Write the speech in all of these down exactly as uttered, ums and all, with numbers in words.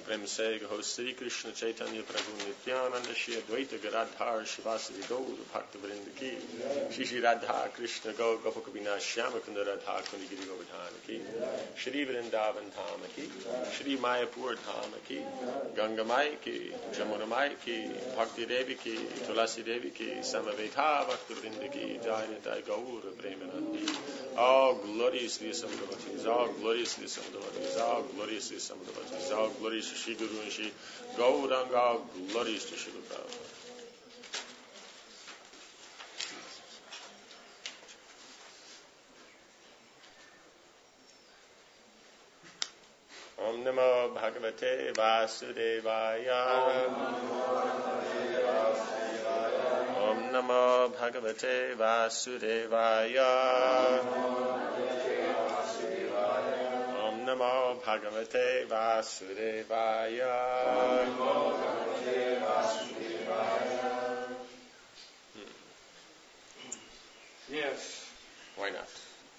प्रेम से गहो श्री कृष्ण चैतन्य प्रभु नित्यानंद श्री अद्वैत गदाधर शिवासि गौर भक्त वृंद की श्री श्री राधा कृष्ण गौ गोपक विना श्याम कुंद राधा कुंद गिरि गोवर्धन की श्री वृंदावन धाम की श्री मायापुर धाम की गंगा माई की जमुना माई की भक्ति देवी की तुलसी देवी की समवेता भक्त वृंद की जय निताय गौर Premanandi. All gloriously assembled devotees, all gloriously assembled devotees, all gloriously assembled devotees, all glorious to Shri Guru and Shri Gauranga, all glorious to Shri Guru Prabhupada. Om Namo Bhagavate Vasudevaya. Om Namo Bhagavate Vasudevaya. Om Namo Bhagavate Vasudevaya. Hmm. Yes. Why not?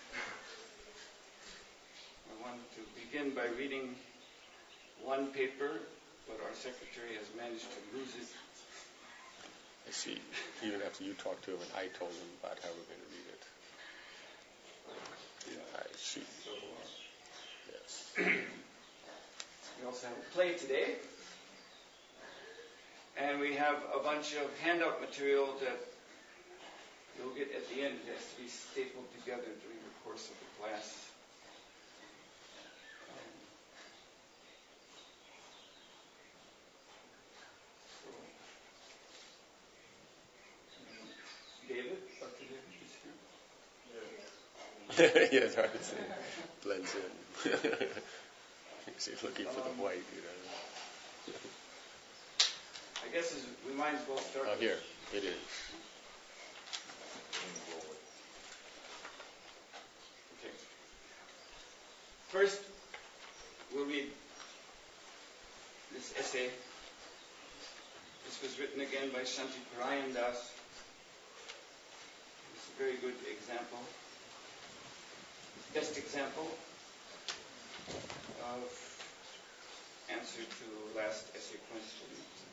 I want to begin by reading one paper, but our secretary has managed to lose it. I see. Even after you talked to him and I told him about how we're going to read it. Yeah. I see. Yes. We also have a play today. And we have a bunch of handout material that you'll get at the end. It has to be stapled together during the course of the class. David, Doctor David is here. Yeah, it's hard to see. Blends in. He's looking for the white, you know. I guess we might as well start. Oh, here it is. Okay. First, we'll read this essay. This was written again by Shanti Parayan Das. It's a very good example, best example of answer to last essay question.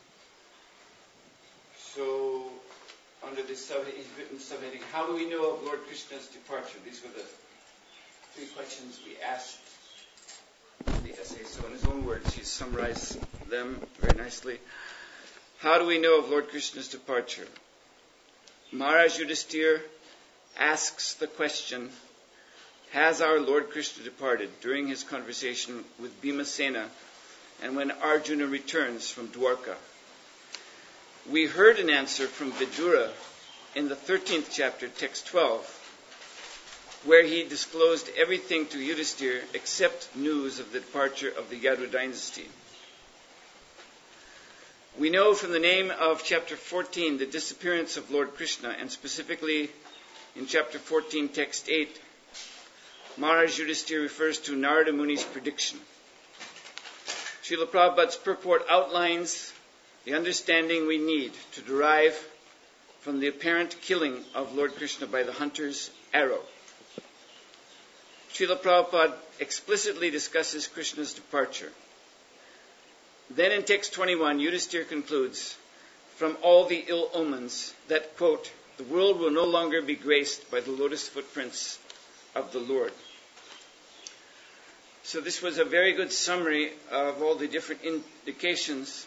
So, under this subheading, he's written subheading, how do we know of Lord Krishna's departure? These were the three questions we asked in the essay. So, in his own words, he's summarized them very nicely. How do we know of Lord Krishna's departure? Maharaj Yudhisthira asks the question, has our Lord Krishna departed during his conversation with Bhimasena and when Arjuna returns from Dwarka? We heard an answer from Vidura in the thirteenth chapter, text twelve, where he disclosed everything to Yudhisthira except news of the departure of the Yadu dynasty. We know from the name of chapter fourteen the disappearance of Lord Krishna, and specifically in chapter fourteen, text eight, Maharaj Yudhisthira refers to Narada Muni's prediction. Srila Prabhupada's purport outlines the understanding we need to derive from the apparent killing of Lord Krishna by the hunter's arrow. Srila Prabhupada explicitly discusses Krishna's departure. Then in text twenty-one, Yudhisthira concludes, from all the ill omens, that, quote, the world will no longer be graced by the lotus footprints of the Lord. So this was a very good summary of all the different indications.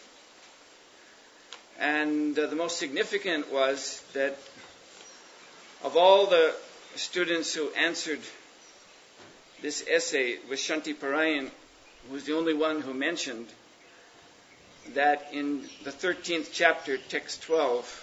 And uh, the most significant was that of all the students who answered this essay with Shanti Parayan, who was the only one who mentioned that in the thirteenth chapter, text twelve,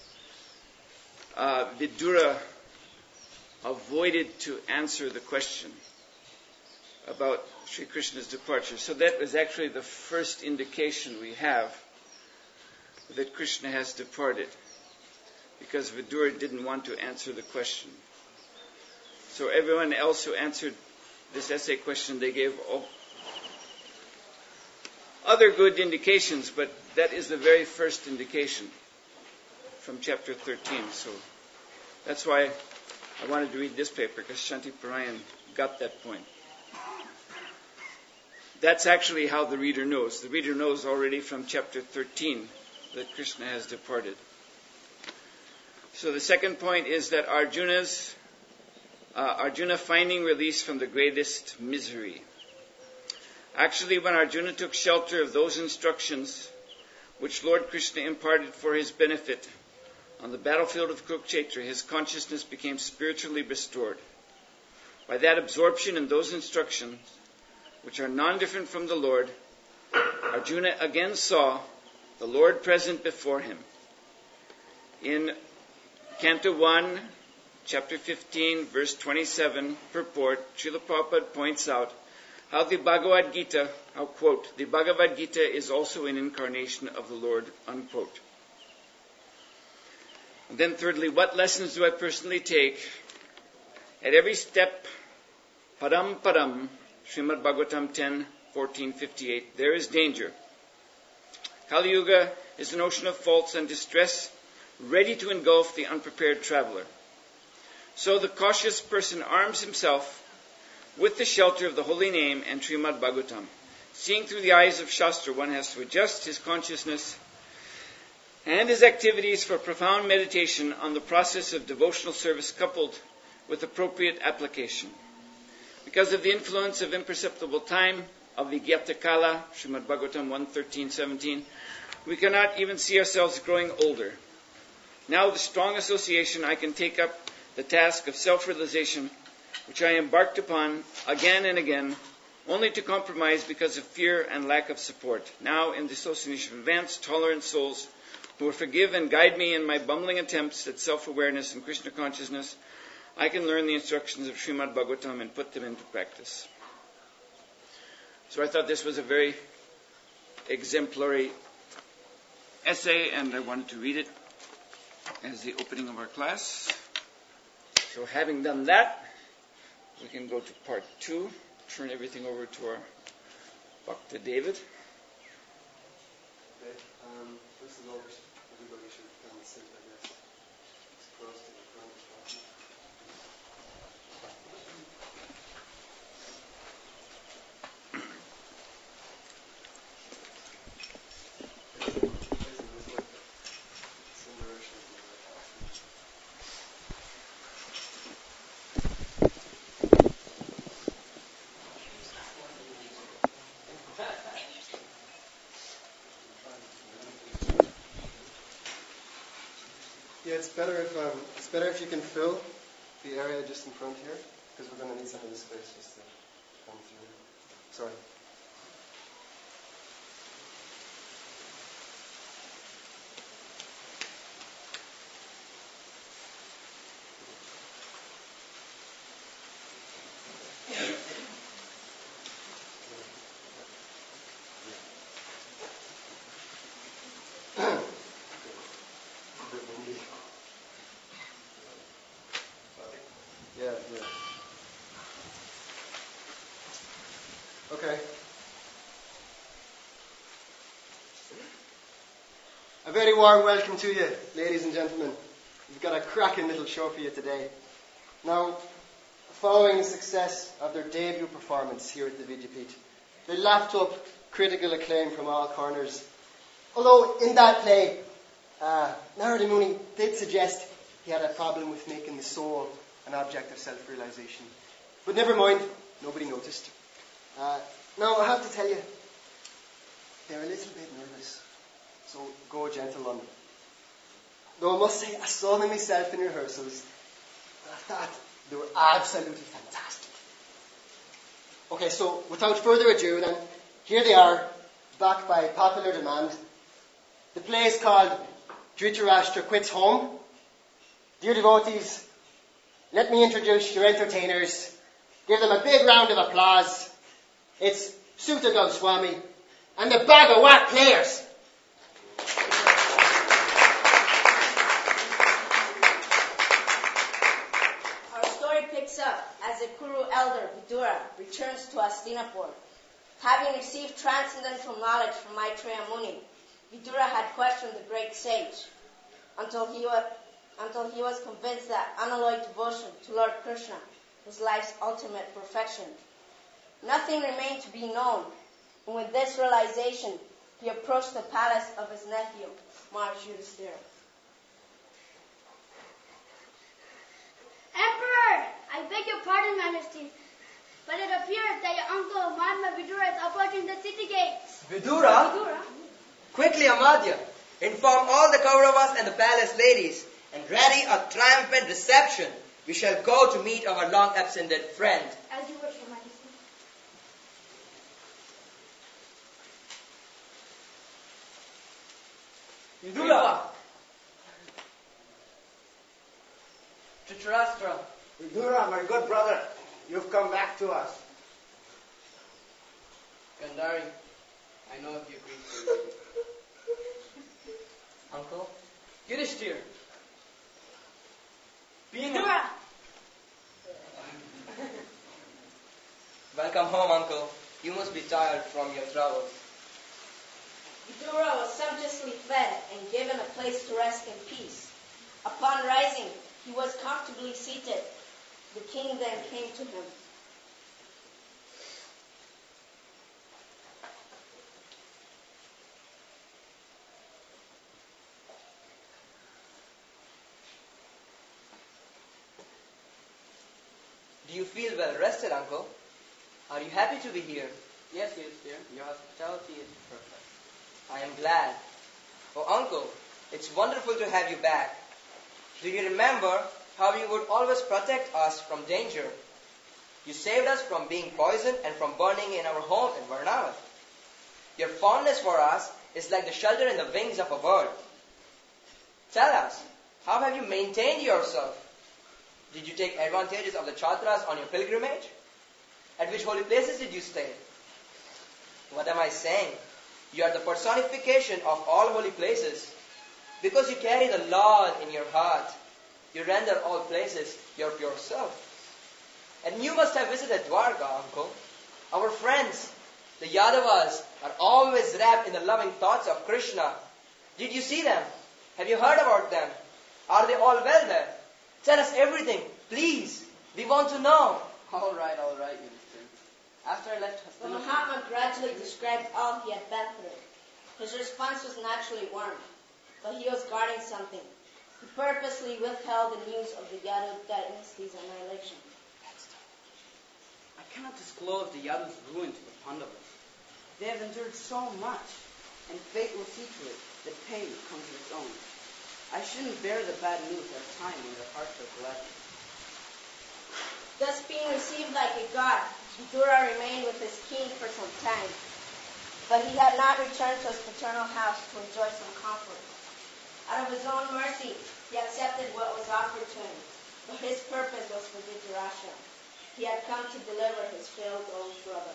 uh, Vidura avoided to answer the question about Sri Krishna's departure. So that was actually the first indication we have that Krishna has departed, because Vidura didn't want to answer the question. So everyone else who answered this essay question, they gave all other good indications, but that is the very first indication from chapter thirteen. So that's why I wanted to read this paper, because Shanti Parayan got that point. that's actually how the reader knows. The reader knows already from chapter thirteen that Krishna has departed. So the second point is that Arjuna's uh, Arjuna finding release from the greatest misery. Actually, when Arjuna took shelter of those instructions which Lord Krishna imparted for his benefit on the battlefield of Kurukshetra, his consciousness became spiritually restored. By that absorption in those instructions, which are non-different from the Lord, Arjuna again saw the Lord present before him. In Canto one, chapter fifteen, verse twenty-seven, purport, Srila Prabhupada points out how the Bhagavad Gita, how quote, the Bhagavad Gita is also an incarnation of the Lord, unquote. And then thirdly, what lessons do I personally take? At every step, padam padam, Srimad Bhagavatam ten, fourteen fifty-eight, there is danger. Kali Yuga is an ocean of faults and distress, ready to engulf the unprepared traveler. So the cautious person arms himself with the shelter of the holy name and Srimad Bhagavatam. Seeing through the eyes of Shastra, one has to adjust his consciousness and his activities for profound meditation on the process of devotional service coupled with appropriate application. Because of the influence of imperceptible time, of Vigyata Kala, Srimad Bhagavatam one thirteen seventeen, we cannot even see ourselves growing older. Now with strong association, I can take up the task of self-realization, which I embarked upon again and again, only to compromise because of fear and lack of support. Now, in the association of advanced, tolerant souls who will forgive and guide me in my bumbling attempts at self-awareness and Krishna consciousness, I can learn the instructions of Srimad Bhagavatam and put them into practice. So I thought this was a very exemplary essay, and I wanted to read it as the opening of our class. So having done that, we can go to part two, turn everything over to our Bhakta David. Okay, um, first of all, everybody should come and sit, I guess. It's close to the front of the body. Yeah, it's better if um, it's better if you can fill the area just in front here, because we're going to need some of this space just to come through. Sorry. Yeah, yeah. Okay. A very warm welcome to you, ladies and gentlemen. We've got a cracking little show for you today. Now, following the success of their debut performance here at the Vidyapith, they lapped up critical acclaim from all corners. Although in that play, uh, Narada Muni did suggest he had a problem with making the soul an object of self-realization. But never mind, nobody noticed. Uh, now, I have to tell you, they're a little bit nervous. So go gentle on them. Though I must say, I saw them myself in rehearsals. And I thought they were absolutely fantastic. Okay, so without further ado then, here they are, back by popular demand. The play is called Dhritarashtra Quits Home. Dear devotees, let me introduce your entertainers. Give them a big round of applause. It's Suta Goswami and the Bhagawat Players. Our story picks up as the Kuru elder Vidura returns to Hastinapur. Having received transcendental knowledge from Maitreya Muni, Vidura had questioned the great sage until he was until he was convinced that unalloyed devotion to Lord Krishna was life's ultimate perfection. Nothing remained to be known And with this realization, he approached the palace of his nephew, Maharaj Yudhishthira. Emperor, I beg your pardon, Majesty, but it appears that your uncle Mahatma Vidura is approaching the city gates. Vidura? Vidura? Quickly, Amadya, inform all the Kauravas and the palace ladies and ready a triumphant reception. We shall go to meet our long-absented friend. As you wish, Your Majesty. Vidura! Dhritarashtra. Vidura, my good brother, you've come back to us. Gandhari, I know you agree. Uncle? Yudhishthir. Being Vidura! Welcome home, Uncle. You must be tired from your travels. Vidura was sumptuously fed and given a place to rest in peace. Upon rising, he was comfortably seated. The king then came to him. Do you feel well rested, Uncle? Are you happy to be here? Yes, Yudhishthir, your hospitality is perfect. I am glad. Oh, Uncle, it's wonderful to have you back. Do you remember how you would always protect us from danger? You saved us from being poisoned and from burning in our home in Varnava. Your fondness for us is like the shelter in the wings of a bird. Tell us, how have you maintained yourself? Did you take advantages of the Chatras on your pilgrimage? At which holy places did you stay? What am I saying? You are the personification of all holy places. Because you carry the Lord in your heart, you render all places your pure self. And you must have visited Dwarka, Uncle. Our friends, the Yadavas, are always wrapped in the loving thoughts of Krishna. Did you see them? Have you heard about them? Are they all well there? Tell us everything, please. We want to know. All right, all right, Yudhishthir. After I left The Hastinapur, Mahatma gradually described all he had been through. His response was naturally warm, but he was guarding something. He purposely withheld the news of the Yadu dynasty's annihilation. I cannot disclose the Yadu's ruin to the Pandavas. They have endured so much, and fate will see to it that pain comes of its own. I shouldn't bear the bad news at a time when their hearts are gladdened. Thus being received like a god, Vidura remained with his king for some time. But he had not returned to his paternal house to enjoy some comfort. Out of his own mercy, he accepted what was offered to him. But his purpose was for Dhritarashtra. He had come to deliver his failed old brother.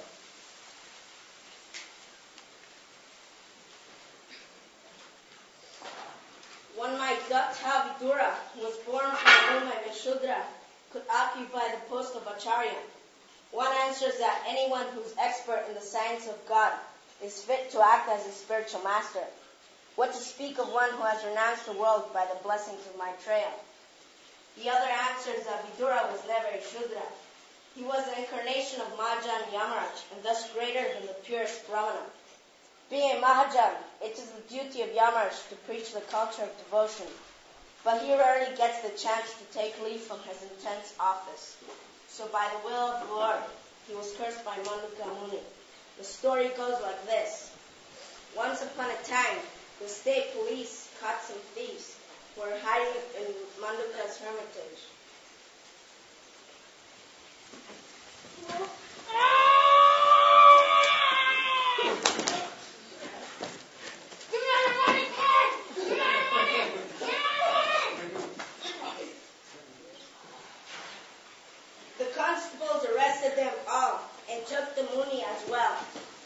One might doubt how Vidura, who was born from the womb of Vishudra, could occupy the post of Acharya. One answers that anyone who is expert in the science of God is fit to act as a spiritual master. What to speak of one who has renounced the world by the blessings of Maitreya? The other answers that Vidura was never a Shudra. He was the incarnation of Mahajan Yamaraj, and thus greater than the purest Brahmana. Being a Mahajan, it is the duty of Yamaraj to preach the culture of devotion, but he rarely gets the chance to take leave from his intense office. So by the will of the Lord, he was cursed by Manduka Muni. The story goes like this. Once upon a time, the state police caught some thieves who were hiding in Manduka's hermitage. The constables arrested them all and took the Muni as well.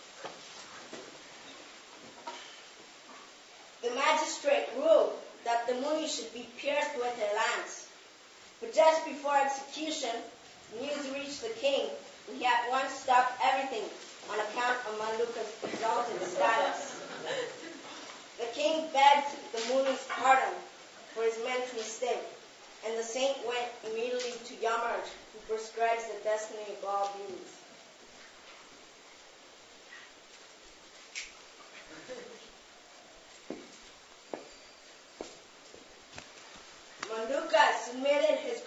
The magistrate ruled that the Muni should be pierced with a lance. But just before execution, news reached the king, and he at once stopped everything on account of Manduka's exalted status. The king begged the Muni's pardon for his men's mistake, and the saint went immediately to Yamaraj, who prescribes the destiny of all beings.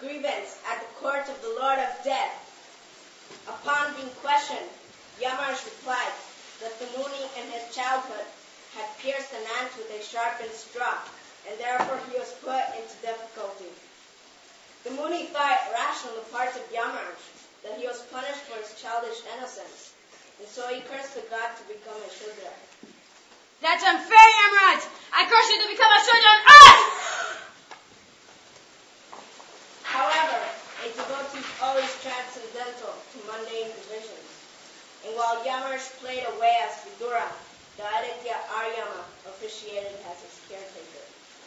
grievance at the court of the Lord of Death. Upon being questioned, Yamash replied that the Muni in his childhood had pierced an ant with a sharpened straw, and therefore he was put into difficulty. The Muni thought it rational on the part of Yamash that he was punished for his childish innocence, and so he cursed the god to become a Shudra. That's unfair, Yamraj! I curse you to become a Shudra on earth! However, a devotee is always transcendental to mundane divisions, and while Yamash played away as Vidura, the Aditya Aryama officiated as his caretaker.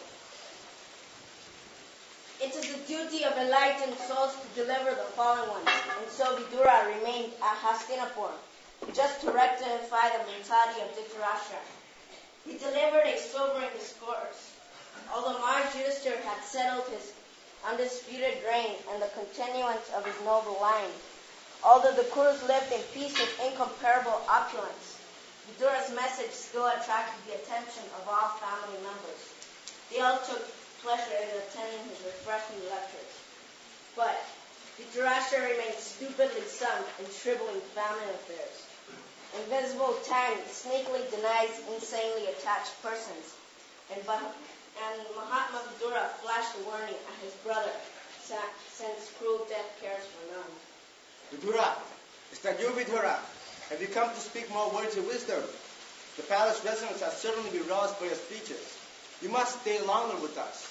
It is the duty of enlightened souls to deliver the fallen ones, and so Vidura remained at Hastinapur, just to rectify the mentality of Dhritarashtra. He delivered a sobering discourse. Although Mars Yudhishthira had settled his undisputed reign and the continuance of his noble line, although the Kurus lived in peace with incomparable opulence, Vidura's message still attracted the attention of all family members. They all took pleasure in attending his refreshing lectures. But Dhritarashtra remained stupidly sunk in troubling family affairs. Invisible time sneakily denies insanely attached persons, and, bah- and Mahatma Vidura flashed a warning at his brother, since cruel death cares for none. Vidura, is that you, Vidura? Have you come to speak more words of wisdom? The palace residents have certainly been roused by your speeches. You must stay longer with us.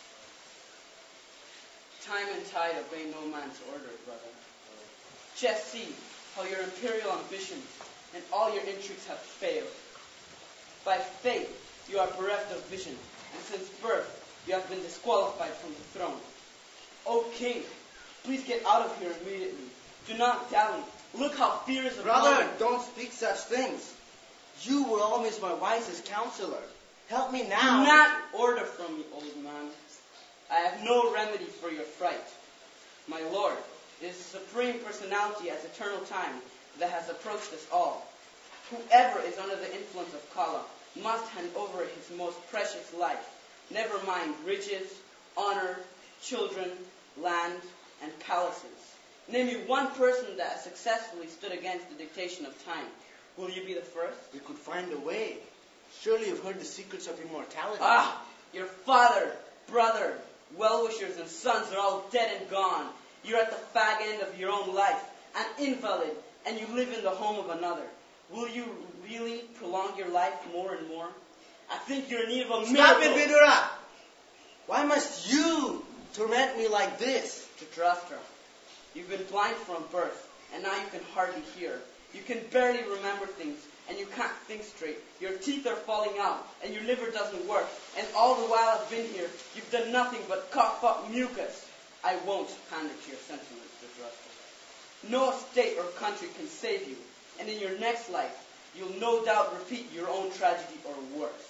Time and tide obey no man's order, brother. Just see how your imperial ambitions and all your intrigues have failed. By fate, you are bereft of vision, and since birth, you have been disqualified from the throne. O king, please get out of here immediately. Do not dally. Look how fear is upon Brother, you. don't speak such things. You were always my wisest counselor. Help me Do now. not order from me, old man. I have no remedy for your fright. My lord, it is the supreme personality as eternal time that has approached us all. Whoever is under the influence of Kala must hand over his most precious life, never mind riches, honor, children, land, and palaces. Name me one person that has successfully stood against the dictation of time. Will you be the first? We could find a way. Surely you've heard the secrets of immortality. Ah, your father, brother, well-wishers, and sons are all dead and gone. You're at the fag end of your own life, an invalid, and you live in the home of another. Will you really prolong your life more and more? I think you're in need of a miracle. Stop it, Vidura! Why must you torment me like this? Dhritarashtra, you've been blind from birth, and now you can hardly hear. You can barely remember things, and you can't think straight. Your teeth are falling out, and your liver doesn't work. And all the while I've been here, you've done nothing but cough up mucus. I won't pander to your sentiments, Dhritarashtra. No state or country can save you, and in your next life, you'll no doubt repeat your own tragedy or worse.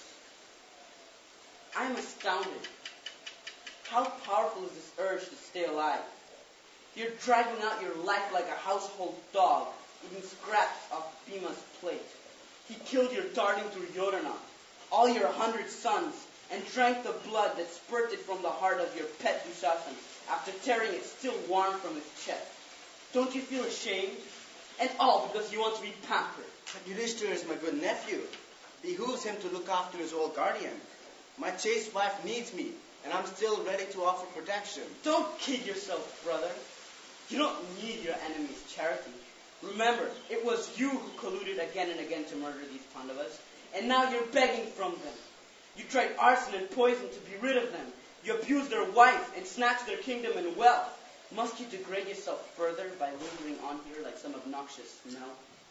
I'm astounded. How powerful is this urge to stay alive? You're dragging out your life like a household dog, eating scraps off Bhima's plate. He killed your darling Duryodhana, all your hundred sons, and drank the blood that spurted from the heart of your pet Dushasana after tearing it still warm from his chest. Don't you feel ashamed? And all because you want to be pampered. But Yudhishthira is my good nephew. It behooves him to look after his old guardian. My chaste wife needs me, and I'm still ready to offer protection. Don't kid yourself, brother. You don't need your enemy's charity. Remember, it was you who colluded again and again to murder these Pandavas, and now you're begging from them. You tried arson and poison to be rid of them. You abused their wife and snatched their kingdom and wealth. Must you degrade yourself further by lingering on here like some obnoxious smell?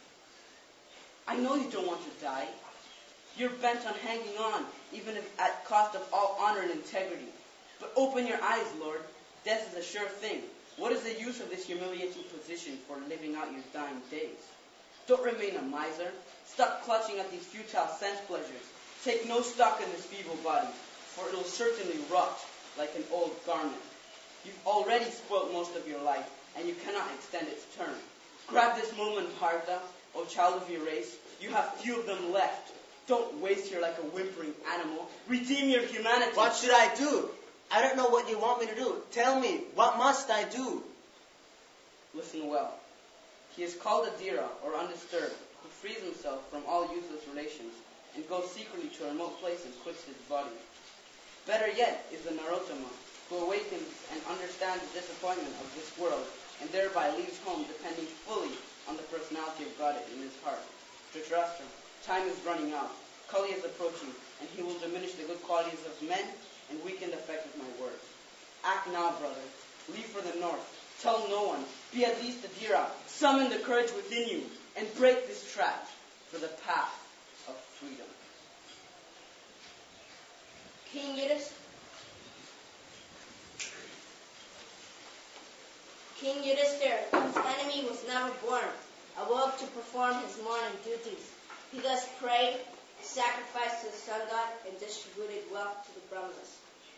I know you don't want to die. You're bent on hanging on, even if at cost of all honor and integrity. But open your eyes, Lord. Death is a sure thing. What is the use of this humiliating position for living out your dying days? Don't remain a miser. Stop clutching at these futile sense pleasures. Take no stock in this feeble body, for it will certainly rot like an old garment. You've already spoilt most of your life, and you cannot extend its term. Grab this moment, Bharata, O child of your race. You have few of them left. Don't waste here like a whimpering animal. Redeem your humanity. What should I do? I don't know what you want me to do. Tell me, what must I do? Listen well. He is called a Dira, or undisturbed, who frees himself from all useless relations and goes secretly to a remote place and quits his body. Better yet is the Narottama, who awakens and understands the disappointment of this world and thereby leaves home depending fully on the personality of God in his heart. Dhritarashtra, time is running out. Kali is approaching, and he will diminish the good qualities of men and weaken the effect of my words. Act now, brother. Leave for the north. Tell no one. Be at least a Dira. Summon the courage within you and break this trap for the path of freedom. King Yudhishthira, King Yudhishthira, whose enemy was never born, awoke to perform his morning duties. He thus prayed, sacrificed to the sun god, and distributed wealth to the Brahmanas.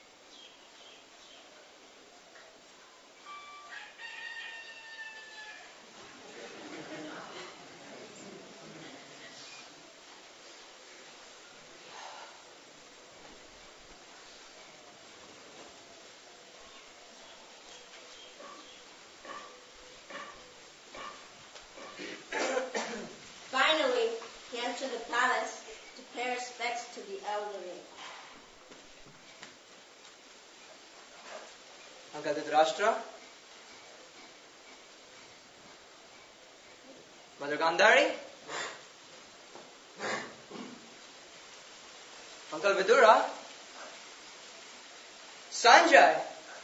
Finally, he entered the palace to pay respects to the elderly. Uncle Dhritarashtra, Mother Gandhari, Uncle Vidura, Sanjay,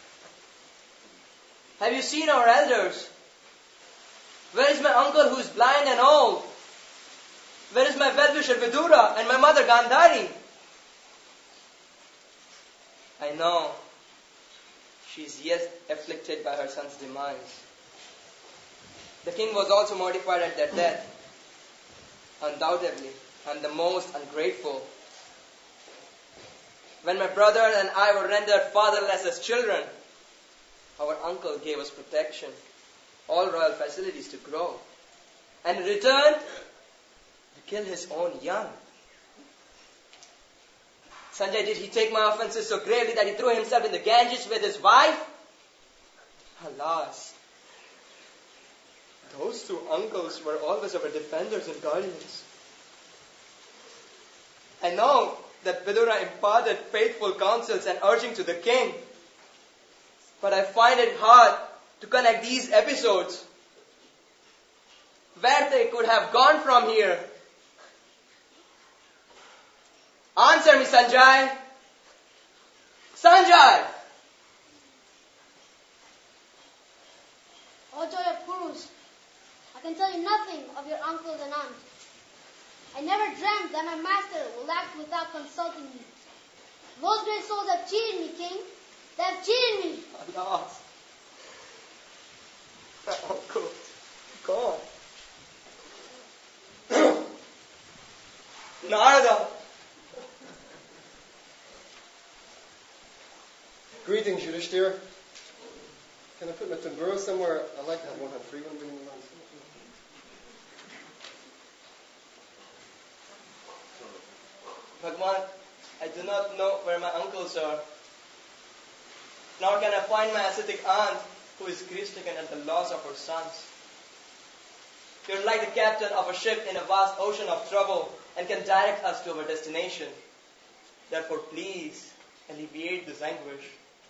have you seen our elders? Where is my uncle who is blind and old? Where is my well-wisher Vidura and my mother Gandhari? I know she is yet afflicted by her son's demise. The king was also mortified at their death. Undoubtedly, I am the most ungrateful. When my brother and I were rendered fatherless as children, our uncle gave us protection, all royal facilities to grow, and in return, to kill his own young. Sanjay, did he take my offenses so gravely that he threw himself in the Ganges with his wife? Alas, those two uncles were always our defenders and guardians. I know that Vidura imparted faithful counsels and urging to the king, but I find it hard to connect these episodes. Where they could have gone from here. Answer me, Sanjay. Sanjay! O joy of Kurus, I can tell you nothing of your uncles and aunts. I never dreamt that my master will act without consulting me. Those great souls have cheated me, King. They have cheated me. Alas. My uncle, gone. Narada! Greetings, Yudhishthira. Can I put my tambura somewhere? I like to have one hand free when bringing them around. Bhagwan, I do not know where my uncles are. Nor can I find my ascetic aunt, who is grief-stricken at the loss of her sons. You are like the captain of a ship in a vast ocean of trouble and can direct us to our destination. Therefore, please alleviate this anguish.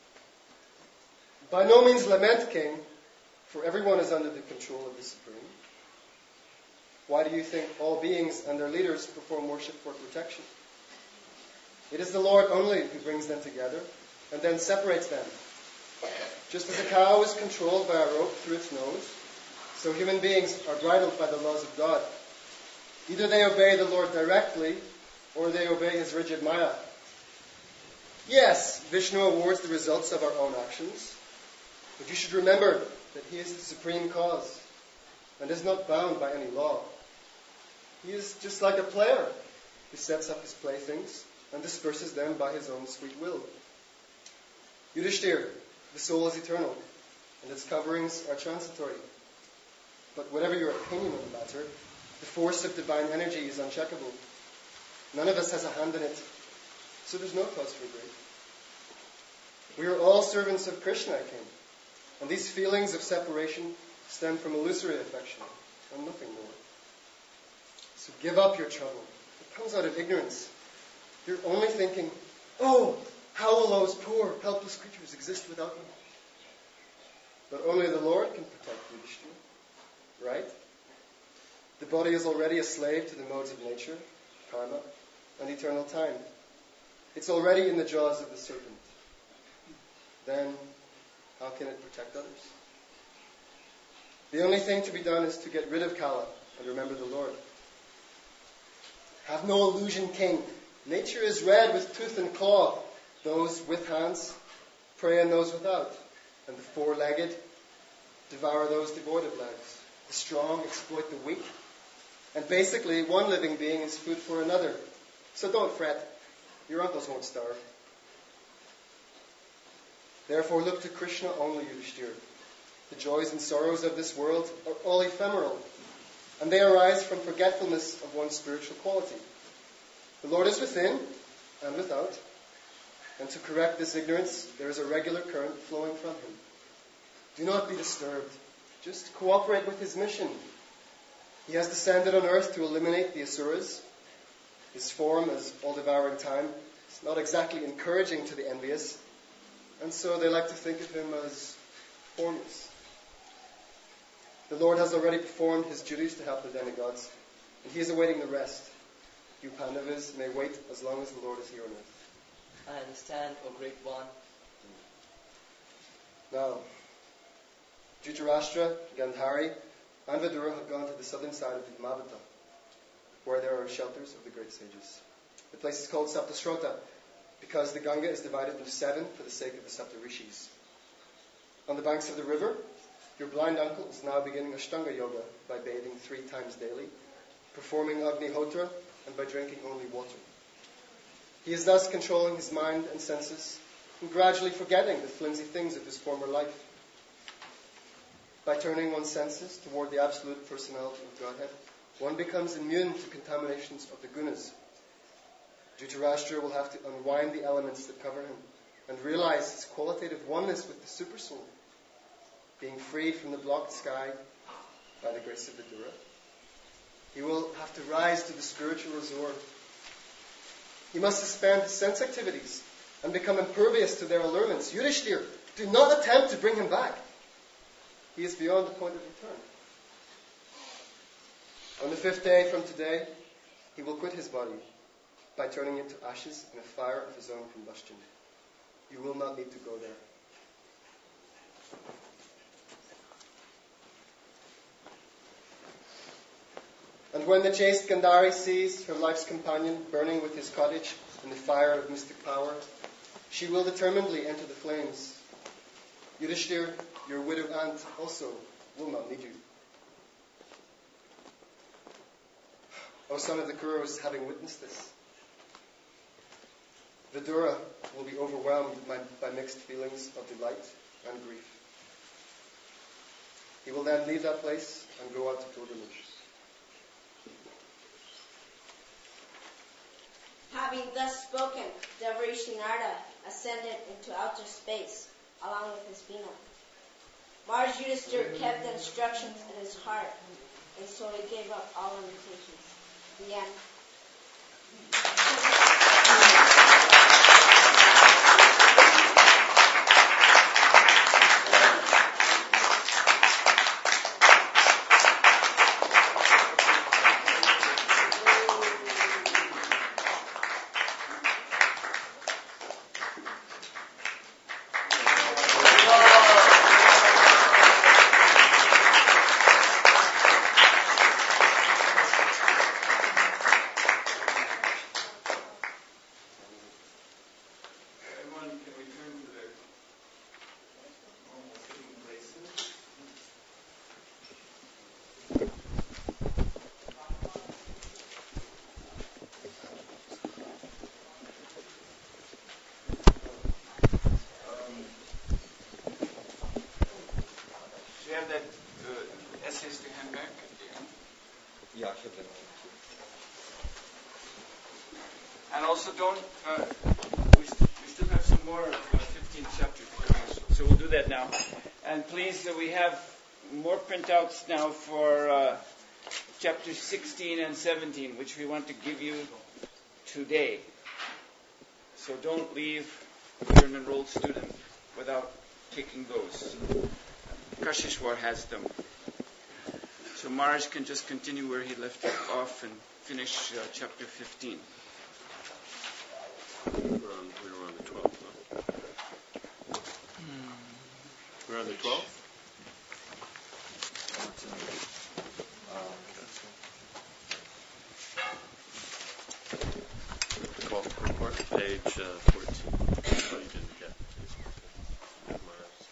By no means lament, King, for everyone is under the control of the Supreme. Why do you think all beings and their leaders perform worship for protection? It is the Lord only who brings them together and then separates them. Just as a cow is controlled by a rope through its nose, so human beings are bridled by the laws of God. Either they obey the Lord directly, or they obey his rigid Maya. Yes, Vishnu awards the results of our own actions, but you should remember that he is the supreme cause and is not bound by any law. He is just like a player who sets up his playthings and disperses them by his own sweet will. Yudhishthira, the soul is eternal, and its coverings are transitory. But whatever your opinion on the matter, the force of divine energy is uncheckable. None of us has a hand in it, so there's no cause for grief. We are all servants of Krishna, King. And these feelings of separation stem from illusory affection and nothing more. So give up your trouble. It comes out of ignorance. You're only thinking, oh, how will those poor, helpless creatures exist without me? But only the Lord can protect Yudhishthira, right? The body is already a slave to the modes of nature, karma, and eternal time. It's already in the jaws of the serpent. Then, how can it protect others? The only thing to be done is to get rid of Kala and remember the Lord. Have no illusion, King. Nature is red with tooth and claw. Those with hands prey on those without. And the four-legged devour those devoid of legs. The strong exploit the weak. And basically, one living being is food for another. So don't fret. Your uncles won't starve. Therefore, look to Krishna only, Yudhishthira. The joys and sorrows of this world are all ephemeral, and they arise from forgetfulness of one's spiritual quality. The Lord is within and without, and to correct this ignorance, there is a regular current flowing from Him. Do not be disturbed. Just cooperate with His mission. He has descended on earth to eliminate the Asuras. His form as all-devouring time is not exactly encouraging to the envious, and so they like to think of Him as formless. The Lord has already performed His duties to help the demigods, and He is awaiting the rest. You Pandavas may wait as long as the Lord is here on earth. I understand, O Great One. Now, Dhritarashtra, Gandhari, and Vidura have gone to the southern side of the Himavata, where there are shelters of the great sages. The place is called Saptashrota, because the Ganga is divided into seven for the sake of the Saptarishis. On the banks of the river, your blind uncle is now beginning Ashtanga Yoga by bathing three times daily, performing Agnihotra, and by drinking only water. He is thus controlling his mind and senses and gradually forgetting the flimsy things of his former life. By turning one's senses toward the absolute personality of Godhead, one becomes immune to contaminations of the gunas. Dhritarashtra will have to unwind the elements that cover him and realize his qualitative oneness with the Supersoul, being freed from the blocked sky by the grace of Vidura. He will have to rise to the spiritual azure. He must suspend his sense activities and become impervious to their allurements. Yudhishthira, do not attempt to bring him back. He is beyond the point of return. On the fifth day from today, he will quit his body by turning it to ashes in a fire of his own combustion. You will not need to go there. And when the chaste Gandhari sees her life's companion burning with his cottage in the fire of mystic power, she will determinedly enter the flames. Yudhishthira, your widowed aunt, also will not need you. O son of the Kurus, having witnessed this, Vidura will be overwhelmed by, by mixed feelings of delight and grief. He will then leave that place and go out to pilgrimage. Having thus spoken, Devarishi Narada ascended into outer space along with his Bina. Mars Yudhishthira kept the instructions in his heart, and so he gave up all limitations. The end. And also don't, uh, we, st- we still have some more uh, fifteen fifteenth chapter. So we'll do that now. And please, uh, we have more printouts now for uh, chapter sixteen and seventeen, which we want to give you today. So don't leave if you're an enrolled student without taking those. Kashishwar has them. So Maharaj can just continue where he left off and finish uh, chapter fifteen. We're on, we were on the twelfth, no? Hmm. We're on the twelfth? twelfth report, page uh, fourteen. Oh, you didn't get it.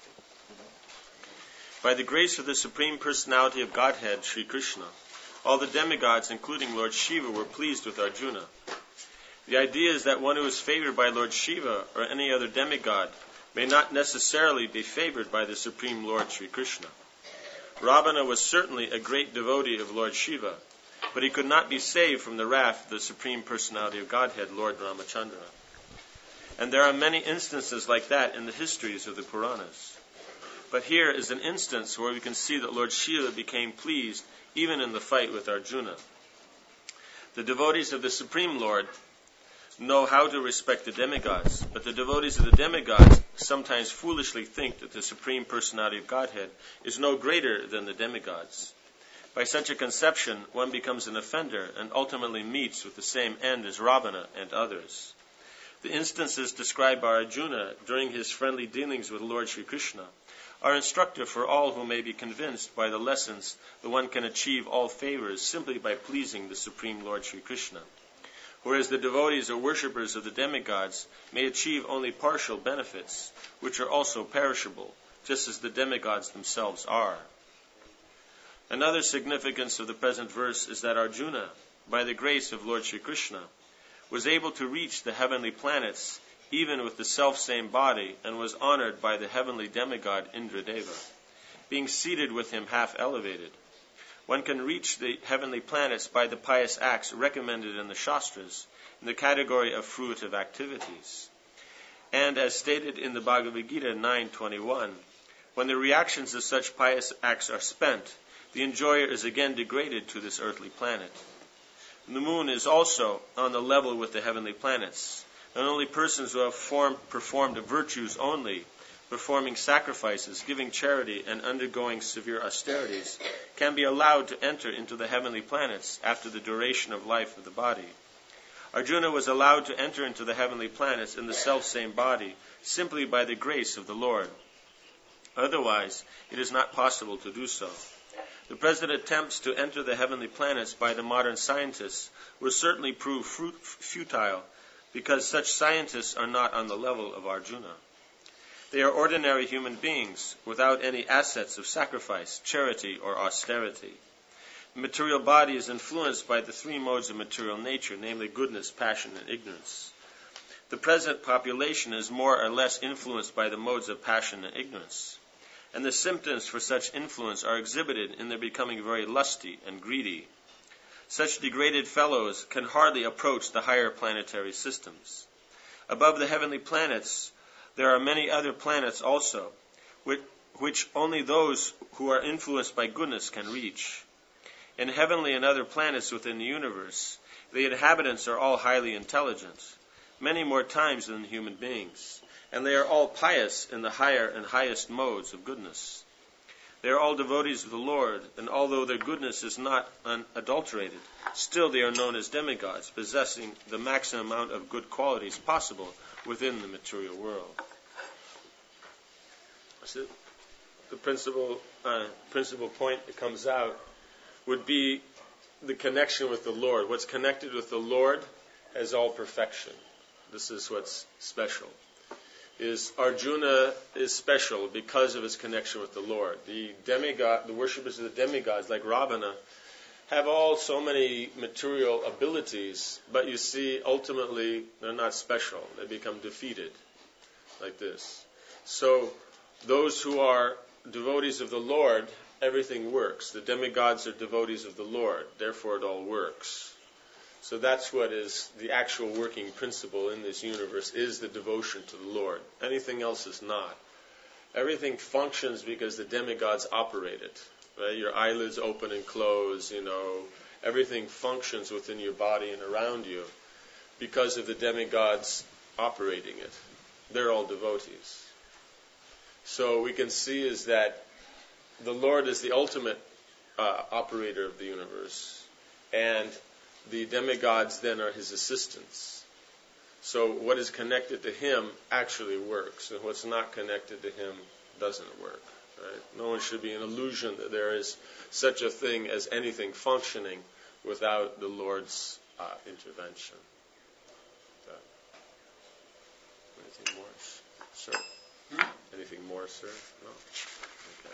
By the grace of the Supreme Personality of Godhead, Sri Krishna, all the demigods, including Lord Shiva, were pleased with Arjuna. The idea is that one who is favored by Lord Shiva or any other demigod may not necessarily be favored by the Supreme Lord Sri Krishna. Ravana was certainly a great devotee of Lord Shiva, but he could not be saved from the wrath of the Supreme Personality of Godhead, Lord Ramachandra. And there are many instances like that in the histories of the Puranas. But here is an instance where we can see that Lord Shiva became pleased even in the fight with Arjuna. The devotees of the Supreme Lord know how to respect the demigods, but the devotees of the demigods sometimes foolishly think that the Supreme Personality of Godhead is no greater than the demigods. By such a conception, one becomes an offender and ultimately meets with the same end as Ravana and others. The instances described by Arjuna during his friendly dealings with Lord Sri Krishna are instructive for all who may be convinced by the lessons that one can achieve all favors simply by pleasing the Supreme Lord Sri Krishna, whereas the devotees or worshippers of the demigods may achieve only partial benefits, which are also perishable, just as the demigods themselves are. Another significance of the present verse is that Arjuna, by the grace of Lord Sri Krishna, was able to reach the heavenly planets even with the self-same body, and was honored by the heavenly demigod Indradeva, being seated with him half elevated. One can reach the heavenly planets by the pious acts recommended in the Shastras in the category of fruitive activities. And as stated in the Bhagavad Gita nine twenty-one, when the reactions of such pious acts are spent, the enjoyer is again degraded to this earthly planet. The moon is also on the level with the heavenly planets, and only persons who have formed, performed virtues only, performing sacrifices, giving charity, and undergoing severe austerities, can be allowed to enter into the heavenly planets after the duration of life of the body. Arjuna was allowed to enter into the heavenly planets in the self-same body simply by the grace of the Lord. Otherwise, it is not possible to do so. The present attempts to enter the heavenly planets by the modern scientists will certainly prove fruit, futile, because such scientists are not on the level of Arjuna. They are ordinary human beings without any assets of sacrifice, charity, or austerity. The material body is influenced by the three modes of material nature, namely goodness, passion, and ignorance. The present population is more or less influenced by the modes of passion and ignorance, and the symptoms for such influence are exhibited in their becoming very lusty and greedy. Such degraded fellows can hardly approach the higher planetary systems. Above the heavenly planets, there are many other planets also, which, which only those who are influenced by goodness can reach. In heavenly and other planets within the universe, the inhabitants are all highly intelligent, many more times than human beings, and they are all pious in the higher and highest modes of goodness. They are all devotees of the Lord, and although their goodness is not unadulterated, still they are known as demigods, possessing the maximum amount of good qualities possible within the material world. So the principal, uh, principal point that comes out would be the connection with the Lord. What's connected with the Lord has all perfection. This is what's special. Is Arjuna is special because of his connection with the Lord. The demigod, the worshippers of the demigods, like Ravana, have all so many material abilities, but you see, ultimately, they're not special. They become defeated, like this. So, those who are devotees of the Lord, everything works. The demigods are devotees of the Lord, therefore it all works. So that's what is the actual working principle in this universe, is the devotion to the Lord. Anything else is not. Everything functions because the demigods operate it. Right? Your eyelids open and close, you know. Everything functions within your body and around you because of the demigods operating it. They're all devotees. So we can see is that the Lord is the ultimate uh, operator of the universe, and the demigods then are his assistants. So what is connected to him actually works, and what's not connected to him doesn't work. Right? No one should be an illusion that there is such a thing as anything functioning without the Lord's uh, intervention. So, anything more, sir? Anything more, sir? No? Okay.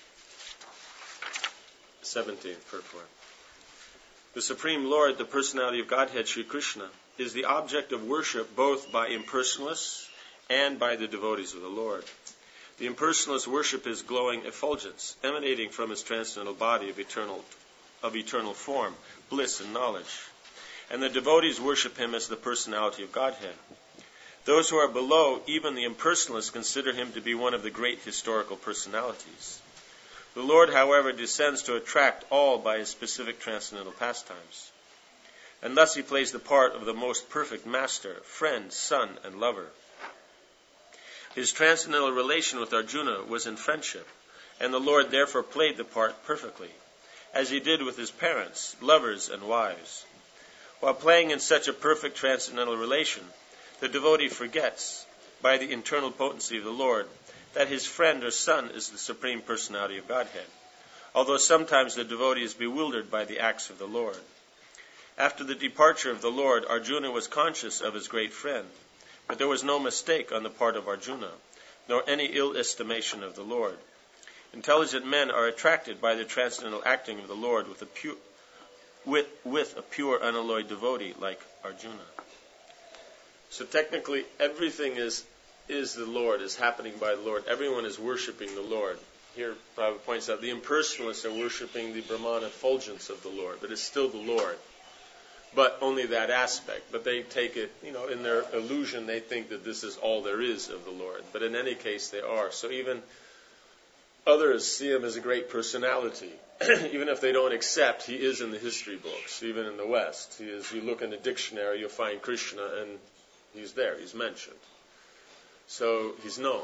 seventeenth purport. The Supreme Lord, the personality of Godhead, Sri Krishna, is the object of worship both by impersonalists and by the devotees of the Lord. The impersonalist worship his glowing effulgence, emanating from his transcendental body of eternal, of eternal form, bliss and knowledge. And the devotees worship him as the personality of Godhead. Those who are below, even the impersonalists, consider him to be one of the great historical personalities. The Lord, however, descends to attract all by his specific transcendental pastimes. And thus he plays the part of the most perfect master, friend, son, and lover. His transcendental relation with Arjuna was in friendship, and the Lord therefore played the part perfectly, as he did with his parents, lovers, and wives. While playing in such a perfect transcendental relation, the devotee forgets, by the internal potency of the Lord, that his friend or son is the Supreme Personality of Godhead, although sometimes the devotee is bewildered by the acts of the Lord. After the departure of the Lord, Arjuna was conscious of his great friend, but there was no mistake on the part of Arjuna, nor any ill estimation of the Lord. Intelligent men are attracted by the transcendental acting of the Lord with a pure, with, with a pure unalloyed devotee like Arjuna. So technically, everything is is the Lord, is happening by the Lord. Everyone is worshiping the Lord. Here, Prabhupada points out, the impersonalists are worshiping the Brahman effulgence of the Lord, but it's still the Lord. But only that aspect. But they take it, you know, in their illusion, they think that this is all there is of the Lord. But in any case, they are. So even others see him as a great personality. Even if they don't accept, he is in the history books, even in the West. He is. You look in the dictionary, you'll find Krishna, and he's there. He's mentioned. So he's known.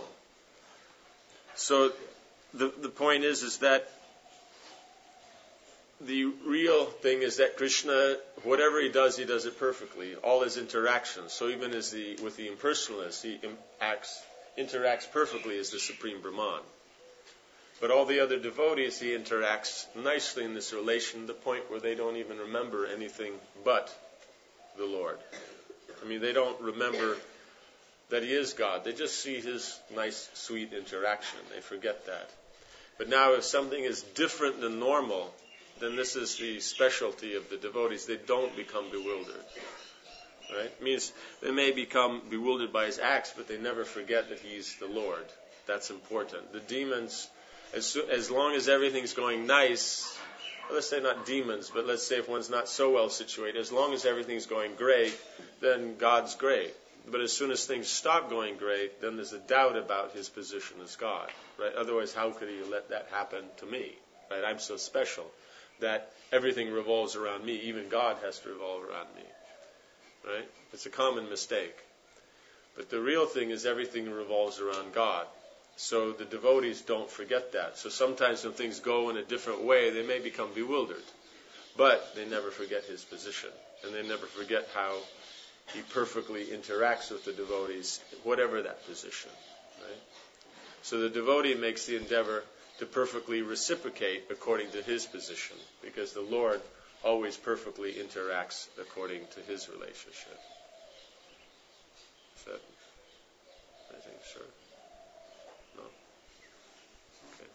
So the the point is, is that the real thing is that Krishna, whatever he does, he does it perfectly. All his interactions. So even as the with the impersonalists, he acts, interacts perfectly as the Supreme Brahman. But all the other devotees, he interacts nicely in this relation, to the point where they don't even remember anything but the Lord. I mean, they don't remember that he is God. They just see his nice, sweet interaction. They forget that. But now if something is different than normal, then this is the specialty of the devotees. They don't become bewildered. Right? It means they may become bewildered by his acts, but they never forget that he's the Lord. That's important. The demons, as, so, as long as everything's going nice, well, let's say not demons, but let's say if one's not so well situated, as long as everything's going great, then God's great. But as soon as things stop going great, then there's a doubt about his position as God. Right? Otherwise, how could he let that happen to me? Right? I'm so special that everything revolves around me. Even God has to revolve around me. Right? It's a common mistake. But the real thing is everything revolves around God. So the devotees don't forget that. So sometimes when things go in a different way, they may become bewildered. But they never forget his position. And they never forget how he perfectly interacts with the devotees, whatever that position. Right? So the devotee makes the endeavor to perfectly reciprocate according to his position, because the Lord always perfectly interacts according to his relationship. Is that anything, sir? No? Okay.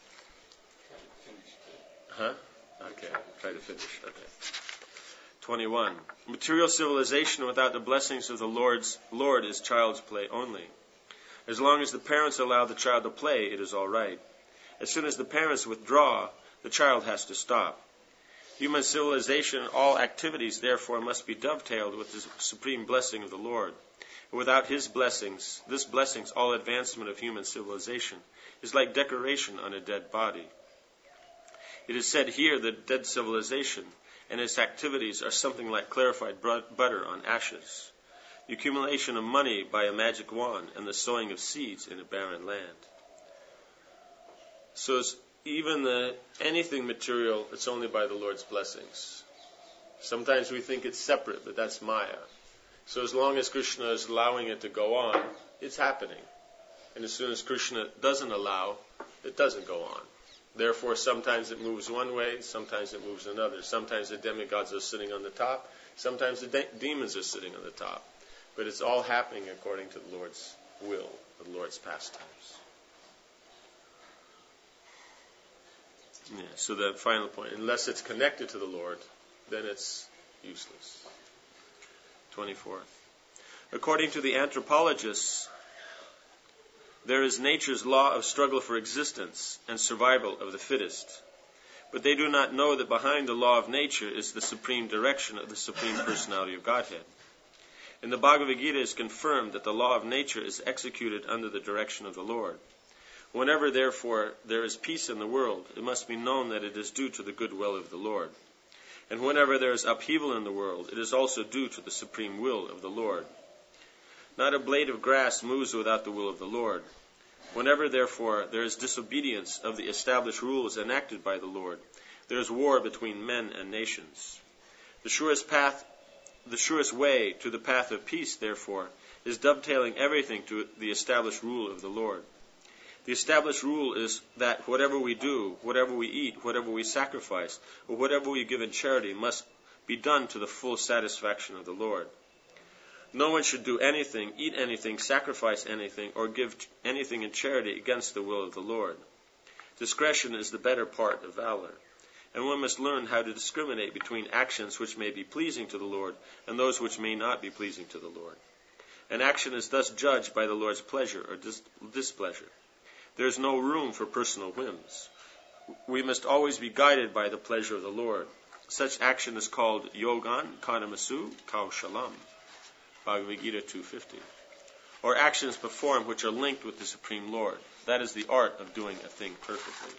Huh? Okay. Try to finish. Okay. twenty-one. Material civilization without the blessings of the Lord's Lord is child's play only. As long as the parents allow the child to play, it is all right. As soon as the parents withdraw, the child has to stop. Human civilization and all activities, therefore, must be dovetailed with the supreme blessing of the Lord. And without His blessings, this blessings, all advancement of human civilization is like decoration on a dead body. It is said here that dead civilization and its activities are something like clarified butter on ashes, the accumulation of money by a magic wand, and the sowing of seeds in a barren land. So it's even the anything material, it's only by the Lord's blessings. Sometimes we think it's separate, but that's Maya. So as long as Krishna is allowing it to go on, it's happening. And as soon as Krishna doesn't allow, it doesn't go on. Therefore, sometimes it moves one way, sometimes it moves another. Sometimes the demigods are sitting on the top, sometimes the de- demons are sitting on the top. But it's all happening according to the Lord's will, the Lord's pastimes. Yeah, so the final point, unless it's connected to the Lord, then it's useless. twenty-fourth. According to the anthropologists, there is nature's law of struggle for existence and survival of the fittest. But they do not know that behind the law of nature is the supreme direction of the Supreme Personality of Godhead. In the Bhagavad Gita is confirmed that the law of nature is executed under the direction of the Lord. Whenever, therefore, there is peace in the world, it must be known that it is due to the good will of the Lord. And whenever there is upheaval in the world, it is also due to the supreme will of the Lord. Not a blade of grass moves without the will of the Lord. Whenever, therefore, there is disobedience of the established rules enacted by the Lord, there is war between men and nations. The surest path, the surest way to the path of peace, therefore, is dovetailing everything to the established rule of the Lord. The established rule is that whatever we do, whatever we eat, whatever we sacrifice, or whatever we give in charity must be done to the full satisfaction of the Lord. No one should do anything, eat anything, sacrifice anything, or give anything in charity against the will of the Lord. Discretion is the better part of valor, and one must learn how to discriminate between actions which may be pleasing to the Lord and those which may not be pleasing to the Lord. An action is thus judged by the Lord's pleasure or dis- displeasure. There is no room for personal whims. We must always be guided by the pleasure of the Lord. Such action is called yogan, kanamasu, kaushalam, Bhagavad Gita two fifty. Or actions performed which are linked with the Supreme Lord. That is the art of doing a thing perfectly.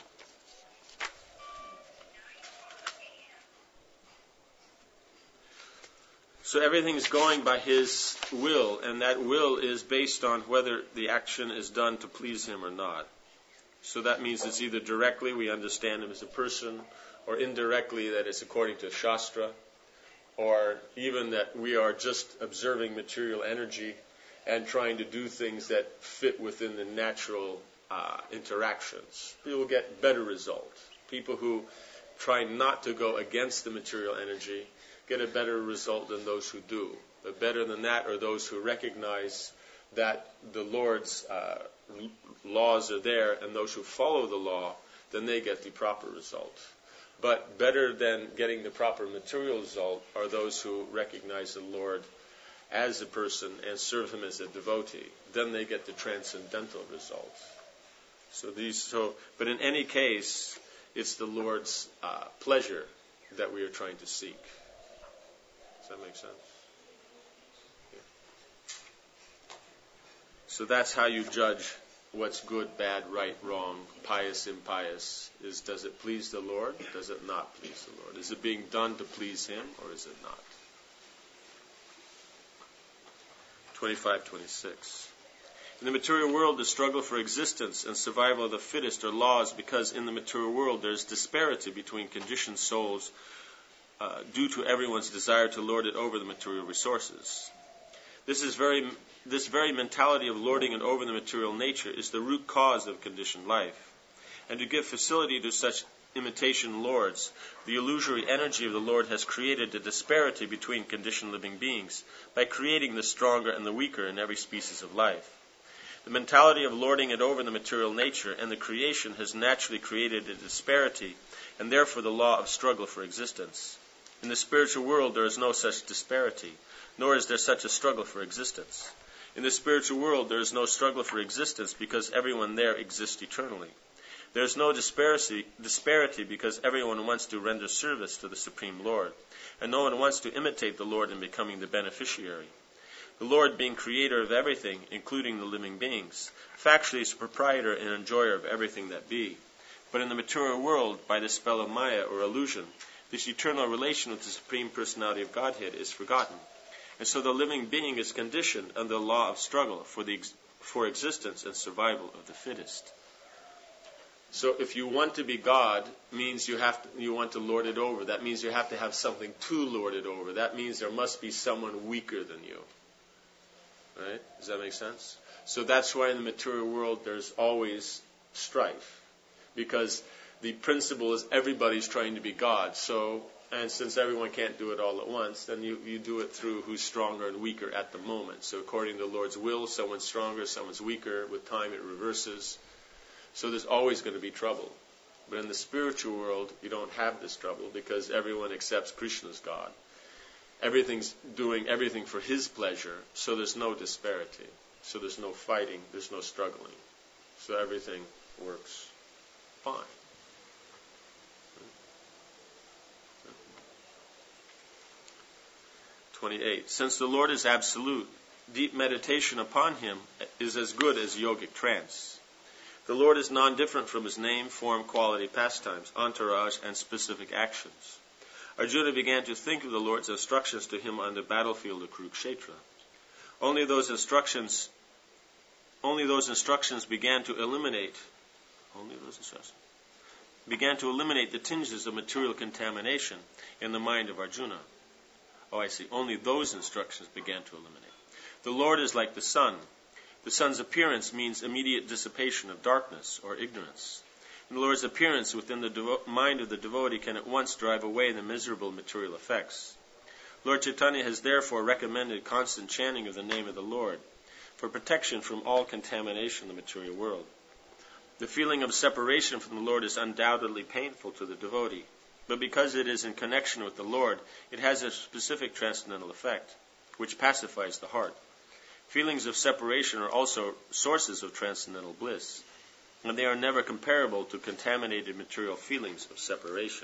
So everything is going by His will, and that will is based on whether the action is done to please Him or not. So that means it's either directly we understand Him as a person, or indirectly that it's according to Shastra, or even that we are just observing material energy and trying to do things that fit within the natural uh, interactions. People get better results. People who try not to go against the material energy get a better result than those who do. But better than that are those who recognize that the Lord's uh, laws are there, and those who follow the law, then they get the proper result. But better than getting the proper material result are those who recognize the Lord as a person and serve Him as a devotee. Then they get the transcendental result. So these, so, but in any case, it's the Lord's uh, pleasure that we are trying to seek. Does that make sense? Yeah. So that's how you judge what's good, bad, right, wrong, pious, impious. Is does it please the Lord? Does it not please the Lord? Is it being done to please Him, or is it not? twenty-five twenty-six. In the material world, the struggle for existence and survival of the fittest are laws, because in the material world there is disparity between conditioned souls uh, due to everyone's desire to lord it over the material resources. This is very, this very mentality of lording it over the material nature is the root cause of conditioned life. And to give facility to such imitation lords, the illusory energy of the Lord has created a disparity between conditioned living beings by creating the stronger and the weaker in every species of life. The mentality of lording it over the material nature and the creation has naturally created a disparity, and therefore the law of struggle for existence. In the spiritual world there is no such disparity, nor is there such a struggle for existence. In the spiritual world there is no struggle for existence because everyone there exists eternally. There is no disparity, disparity because everyone wants to render service to the Supreme Lord, and no one wants to imitate the Lord in becoming the beneficiary. The Lord, being creator of everything, including the living beings, factually is proprietor and enjoyer of everything that be. But in the material world, by the spell of Maya or illusion, this eternal relation with the Supreme Personality of Godhead is forgotten. And so the living being is conditioned under the law of struggle for the ex- for existence and survival of the fittest. So if you want to be God, means you have to, you want to lord it over. That means you have to have something to lord it over. That means there must be someone weaker than you. Right? Does that make sense? So that's why in the material world there's always strife. Because the principle is everybody's trying to be God. So, and since everyone can't do it all at once, then you, you do it through who's stronger and weaker at the moment. So according to the Lord's will, someone's stronger, someone's weaker. With time it reverses. So there's always going to be trouble. But in the spiritual world, you don't have this trouble because everyone accepts Krishna as God. Everything's doing everything for his pleasure, so there's no disparity. So there's no fighting, there's no struggling. So everything works fine. twenty-eight. Since the Lord is absolute, deep meditation upon him is as good as yogic trance. The Lord is non-different from his name, form, quality, pastimes, entourage, and specific actions. Arjuna began to think of the Lord's instructions to him on the battlefield of Kurukshetra. Only those instructions, only those instructions began to eliminate, only those instructions began to eliminate the tinges of material contamination in the mind of Arjuna. Oh, I see. Only those instructions began to eliminate. The Lord is like the sun. The sun's appearance means immediate dissipation of darkness or ignorance. And the Lord's appearance within the devo- mind of the devotee can at once drive away the miserable material effects. Lord Chaitanya has therefore recommended constant chanting of the name of the Lord for protection from all contamination in the material world. The feeling of separation from the Lord is undoubtedly painful to the devotee, but because it is in connection with the Lord, it has a specific transcendental effect, which pacifies the heart. Feelings of separation are also sources of transcendental bliss, and they are never comparable to contaminated material feelings of separation.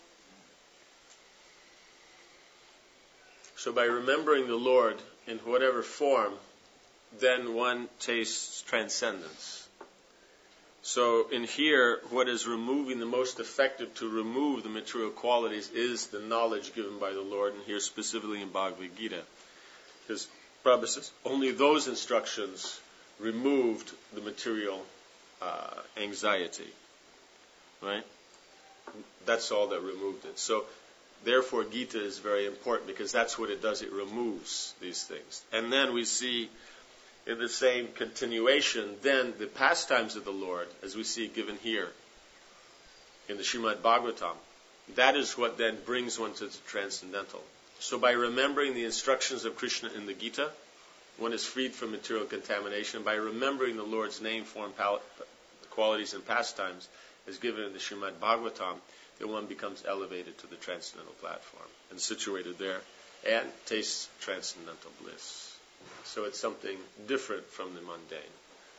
So by remembering the Lord in whatever form, then one tastes transcendence. So in here, what is removing the most effective to remove the material qualities is the knowledge given by the Lord, and here specifically in Bhagavad Gita. Because Prabhupada says, only those instructions removed the material uh, anxiety. Right? That's all that removed it. So therefore Gita is very important because that's what it does. It removes these things. And then we see in the same continuation, then the pastimes of the Lord, as we see given here in the Srimad Bhagavatam, that is what then brings one to the transcendental. So by remembering the instructions of Krishna in the Gita, one is freed from material contamination. By remembering the Lord's name, form, pal- qualities, and pastimes as given in the Srimad Bhagavatam, then one becomes elevated to the transcendental platform and situated there and tastes transcendental bliss. So it's something different from the mundane.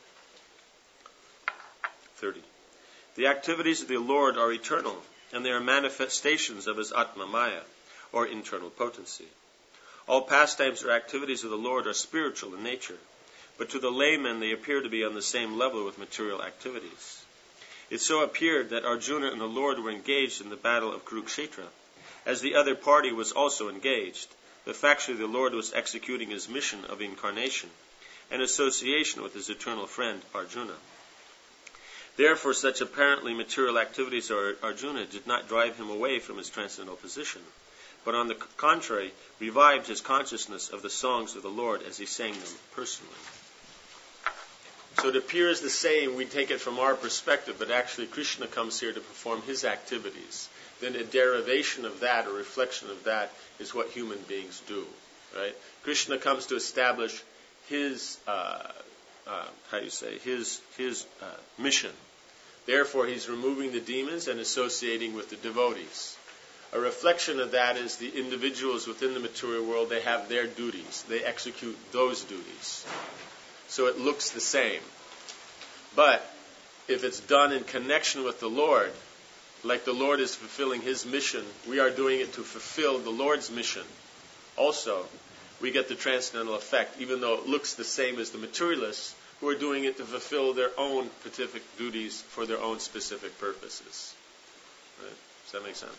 thirty. The activities of the Lord are eternal, and they are manifestations of his Atma Maya, or internal potency. All pastimes or activities of the Lord are spiritual in nature, but to the layman they appear to be on the same level with material activities. It so appeared that Arjuna and the Lord were engaged in the battle of Kurukshetra, as the other party was also engaged. But factually the Lord was executing his mission of incarnation and association with his eternal friend Arjuna. Therefore, such apparently material activities of Arjuna did not drive him away from his transcendental position, but on the contrary, revived his consciousness of the songs of the Lord as he sang them personally. So it appears the same, we take it from our perspective, but actually Krishna comes here to perform his activities. Then a derivation of that, a reflection of that, is what human beings do. Right? Krishna comes to establish his, uh, uh, how do you say, his his uh, mission. Therefore, he's removing the demons and associating with the devotees. A reflection of that is the individuals within the material world, they have their duties. They execute those duties. So it looks the same. But if it's done in connection with the Lord, like the Lord is fulfilling His mission, we are doing it to fulfill the Lord's mission. Also, we get the transcendental effect, even though it looks the same as the materialists who are doing it to fulfill their own specific duties for their own specific purposes. Right? Does that make sense?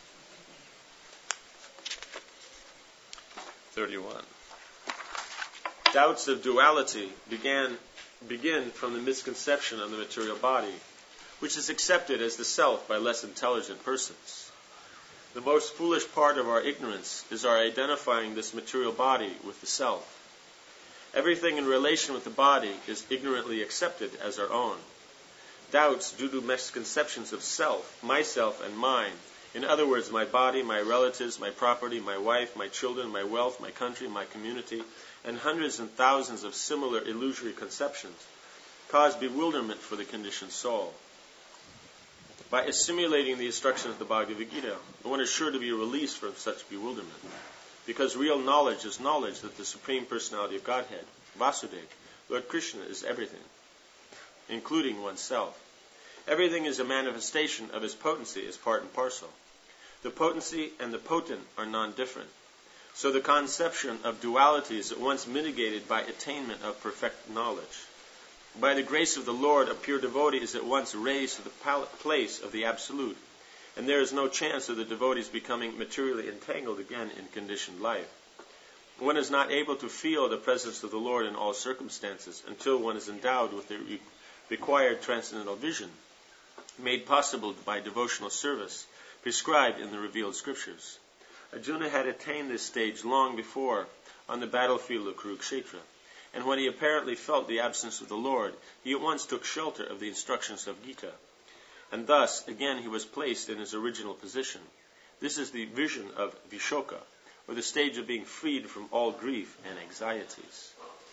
thirty-one. Doubts of duality began begin from the misconception of the material body, which is accepted as the self by less intelligent persons. The most foolish part of our ignorance is our identifying this material body with the self. Everything in relation with the body is ignorantly accepted as our own. Doubts due to misconceptions of self, myself, and mine, in other words, my body, my relatives, my property, my wife, my children, my wealth, my country, my community, and hundreds and thousands of similar illusory conceptions, cause bewilderment for the conditioned soul. By assimilating the instructions of the Bhagavad Gita, one is sure to be released from such bewilderment, because real knowledge is knowledge that the Supreme Personality of Godhead, Vasudeva, Lord Krishna, is everything, including oneself. Everything is a manifestation of His potency as part and parcel. The potency and the potent are non-different. So the conception of duality is at once mitigated by attainment of perfect knowledge. By the grace of the Lord, a pure devotee is at once raised to the place of the Absolute, and there is no chance of the devotees becoming materially entangled again in conditioned life. One is not able to feel the presence of the Lord in all circumstances until one is endowed with the re- required transcendental vision, made possible by devotional service, prescribed in the revealed scriptures. Arjuna had attained this stage long before on the battlefield of Kurukshetra, and when he apparently felt the absence of the Lord, he at once took shelter of the instructions of Gita, and thus again he was placed in his original position. This is the vision of Vishoka, or the stage of being freed from all grief and anxieties.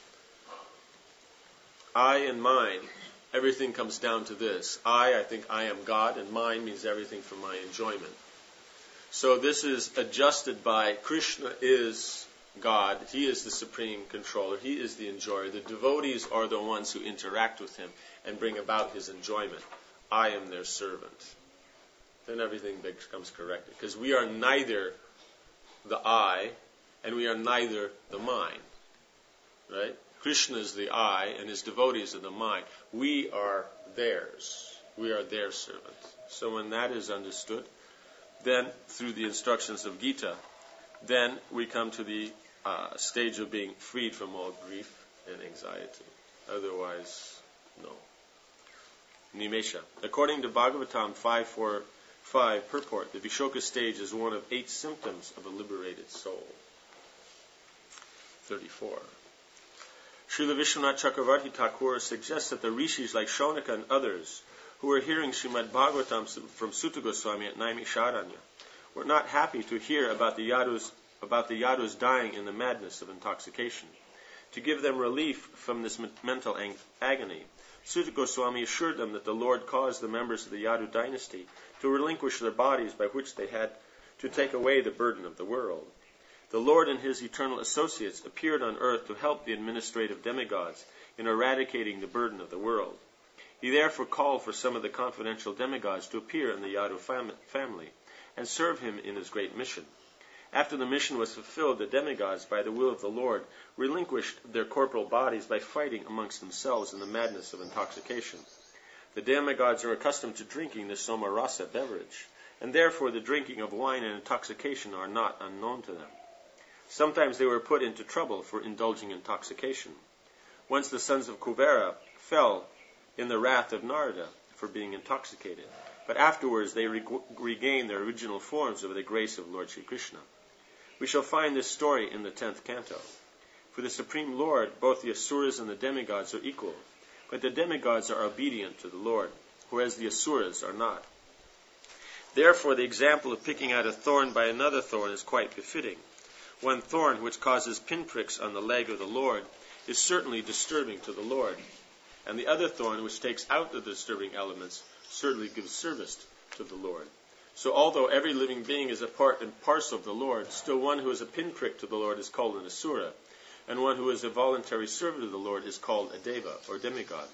I and mine, everything comes down to this. I, I think I am God, and mine means everything for my enjoyment. So this is adjusted by Krishna is God. He is the supreme controller. He is the enjoyer. The devotees are the ones who interact with Him and bring about His enjoyment. I am their servant. Then everything becomes corrected. Because we are neither the I and we are neither the mine. Right? Krishna is the I and His devotees are the mine. We are theirs. We are their servants. So when that is understood, then through the instructions of Gita, then we come to the uh, stage of being freed from all grief and anxiety. Otherwise, no. Nimesha. According to Bhagavatam five forty-five purport, the Vishoka stage is one of eight symptoms of a liberated soul. thirty-four. Srila Vishwanath Chakravarti Thakur suggests that the rishis like Shaunaka and others who were hearing Srimad Bhagavatam from Sutta Goswami at Naimisharanya were not happy to hear about the Yadus, about the Yadus dying in the madness of intoxication. To give them relief from this mental ang- agony, Sutta Goswami assured them that the Lord caused the members of the Yadu dynasty to relinquish their bodies by which they had to take away the burden of the world. The Lord and His eternal associates appeared on earth to help the administrative demigods in eradicating the burden of the world. He therefore called for some of the confidential demigods to appear in the Yadu fam- family and serve Him in His great mission. After the mission was fulfilled, the demigods, by the will of the Lord, relinquished their corporal bodies by fighting amongst themselves in the madness of intoxication. The demigods are accustomed to drinking the somarasa beverage, and therefore the drinking of wine and intoxication are not unknown to them. Sometimes they were put into trouble for indulging intoxication. Once the sons of Kuvera fell in the wrath of Narada for being intoxicated, but afterwards they re- regained their original forms over the grace of Lord Sri Krishna. We shall find this story in the tenth canto. For the Supreme Lord, both the Asuras and the demigods are equal, but the demigods are obedient to the Lord, whereas the Asuras are not. Therefore, the example of picking out a thorn by another thorn is quite befitting. One thorn which causes pinpricks on the leg of the Lord is certainly disturbing to the Lord, and the other thorn which takes out the disturbing elements certainly gives service to the Lord. So although every living being is a part and parcel of the Lord, still one who is a pinprick to the Lord is called an Asura, and one who is a voluntary servant of the Lord is called a Deva, or demigod.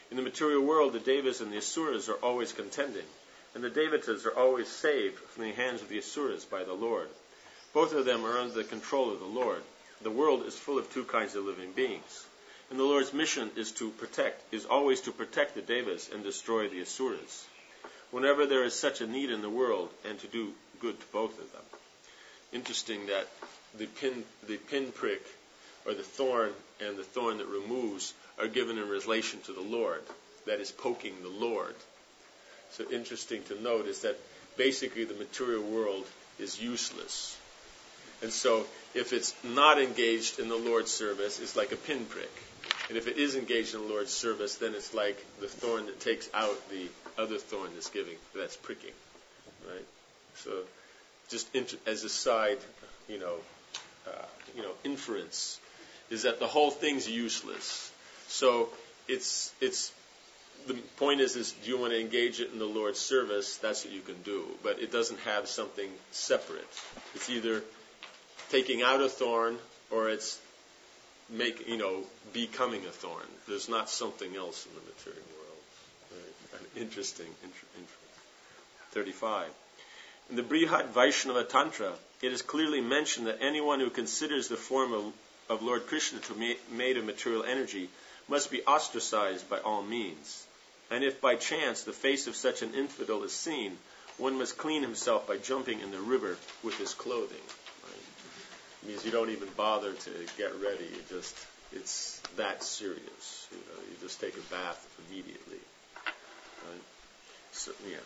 In the material world, the Devas and the Asuras are always contending, and the Devatas are always saved from the hands of the Asuras by the Lord. Both of them are under the control of the Lord. The world is full of two kinds of living beings, and the Lord's mission is to protect, is always to protect the Devas and destroy the Asuras, whenever there is such a need in the world, and to do good to both of them. Interesting that the pin, the pinprick, or the thorn, and the thorn that removes are given in relation to the Lord, that is poking the Lord. So interesting to note is that basically the material world is useless. And so if it's not engaged in the Lord's service, it's like a pinprick. And if it is engaged in the Lord's service, then it's like the thorn that takes out the other thorn that's giving, that's pricking. Right? So just inter- as a side, you know, uh, you know, inference, is that the whole thing's useless. So it's it's the point is is do you want to engage it in the Lord's service? That's what you can do, but it doesn't have something separate. It's either taking out a thorn or it's make you know becoming a thorn. There's not something else in the material world. Right? Interesting. Interesting. thirty-five. In the Brihad Vaishnava Tantra, it is clearly mentioned that anyone who considers the form of of Lord Krishna to be made of material energy must be ostracized by all means. And if by chance the face of such an infidel is seen, one must clean himself by jumping in the river with his clothing. Right? It means you don't even bother to get ready. You just, it's that serious. You know, you just take a bath immediately. Right? So, yeah.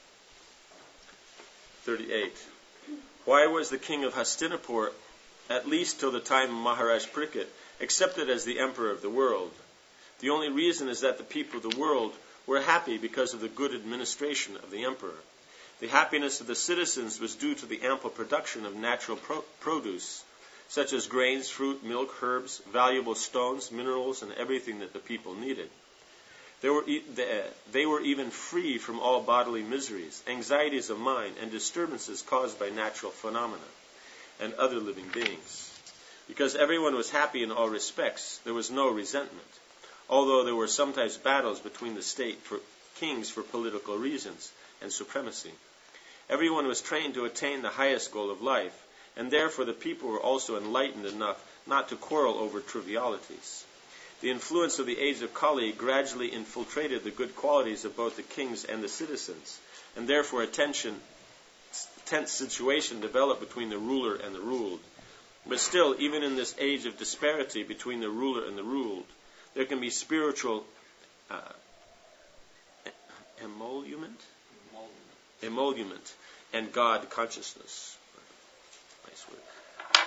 thirty-eight. Why was the king of Hastinapur, at least till the time of Maharaj Parikshit, accepted as the emperor of the world? The only reason is that the people of the world were happy because of the good administration of the emperor. The happiness of the citizens was due to the ample production of natural pro- produce, such as grains, fruit, milk, herbs, valuable stones, minerals, and everything that the people needed. They were, e- they were even free from all bodily miseries, anxieties of mind, and disturbances caused by natural phenomena and other living beings. Because everyone was happy in all respects, there was no resentment, although there were sometimes battles between the state for kings for political reasons and supremacy. Everyone was trained to attain the highest goal of life, and therefore the people were also enlightened enough not to quarrel over trivialities. The influence of the age of Kali gradually infiltrated the good qualities of both the kings and the citizens, and therefore a tension tense situation developed between the ruler and the ruled. But still, even in this age of disparity between the ruler and the ruled, there can be spiritual uh, emolument, emolument, and God consciousness. Nice word.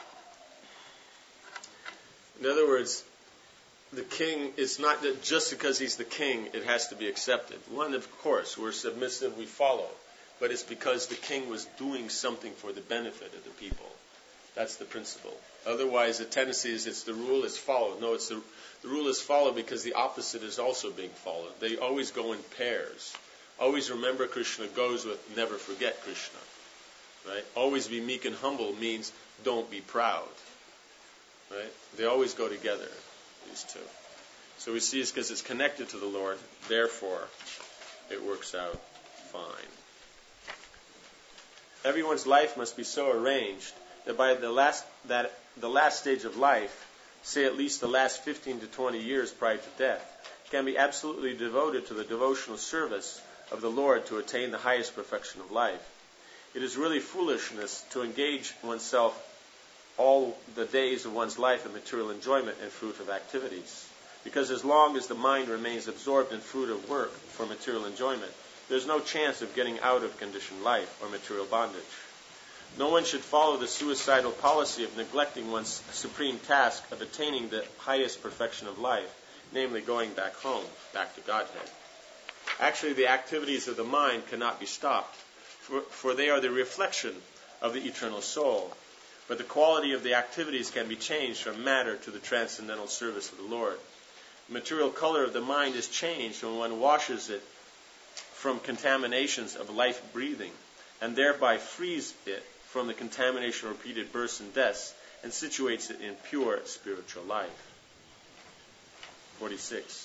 In other words, the king, it's not that just because he's the king, it has to be accepted. One, of course, we're submissive, we follow. But it's because the king was doing something for the benefit of the people. That's the principle. Otherwise, the tendency is it's the rule is followed. No, it's the, the rule is followed because the opposite is also being followed. They always go in pairs. Always remember Krishna goes with never forget Krishna. Right? Always be meek and humble means don't be proud. Right? They always go together, these two. So we see it's because it's connected to the Lord, therefore it works out fine. Everyone's life must be so arranged that by the last that the last stage of life, say at least the last fifteen to twenty years prior to death, can be absolutely devoted to the devotional service of the Lord to attain the highest perfection of life. It is really foolishness to engage oneself all the days of one's life in material enjoyment and fruit of activities. Because as long as the mind remains absorbed in fruit of work for material enjoyment, there's no chance of getting out of conditioned life or material bondage. No one should follow the suicidal policy of neglecting one's supreme task of attaining the highest perfection of life, namely going back home, back to Godhead. Actually, the activities of the mind cannot be stopped, for, for they are the reflection of the eternal soul. But the quality of the activities can be changed from matter to the transcendental service of the Lord. The material color of the mind is changed when one washes it from contaminations of life breathing, and thereby frees it from the contamination of repeated births and deaths, and situates it in pure spiritual life. forty-six.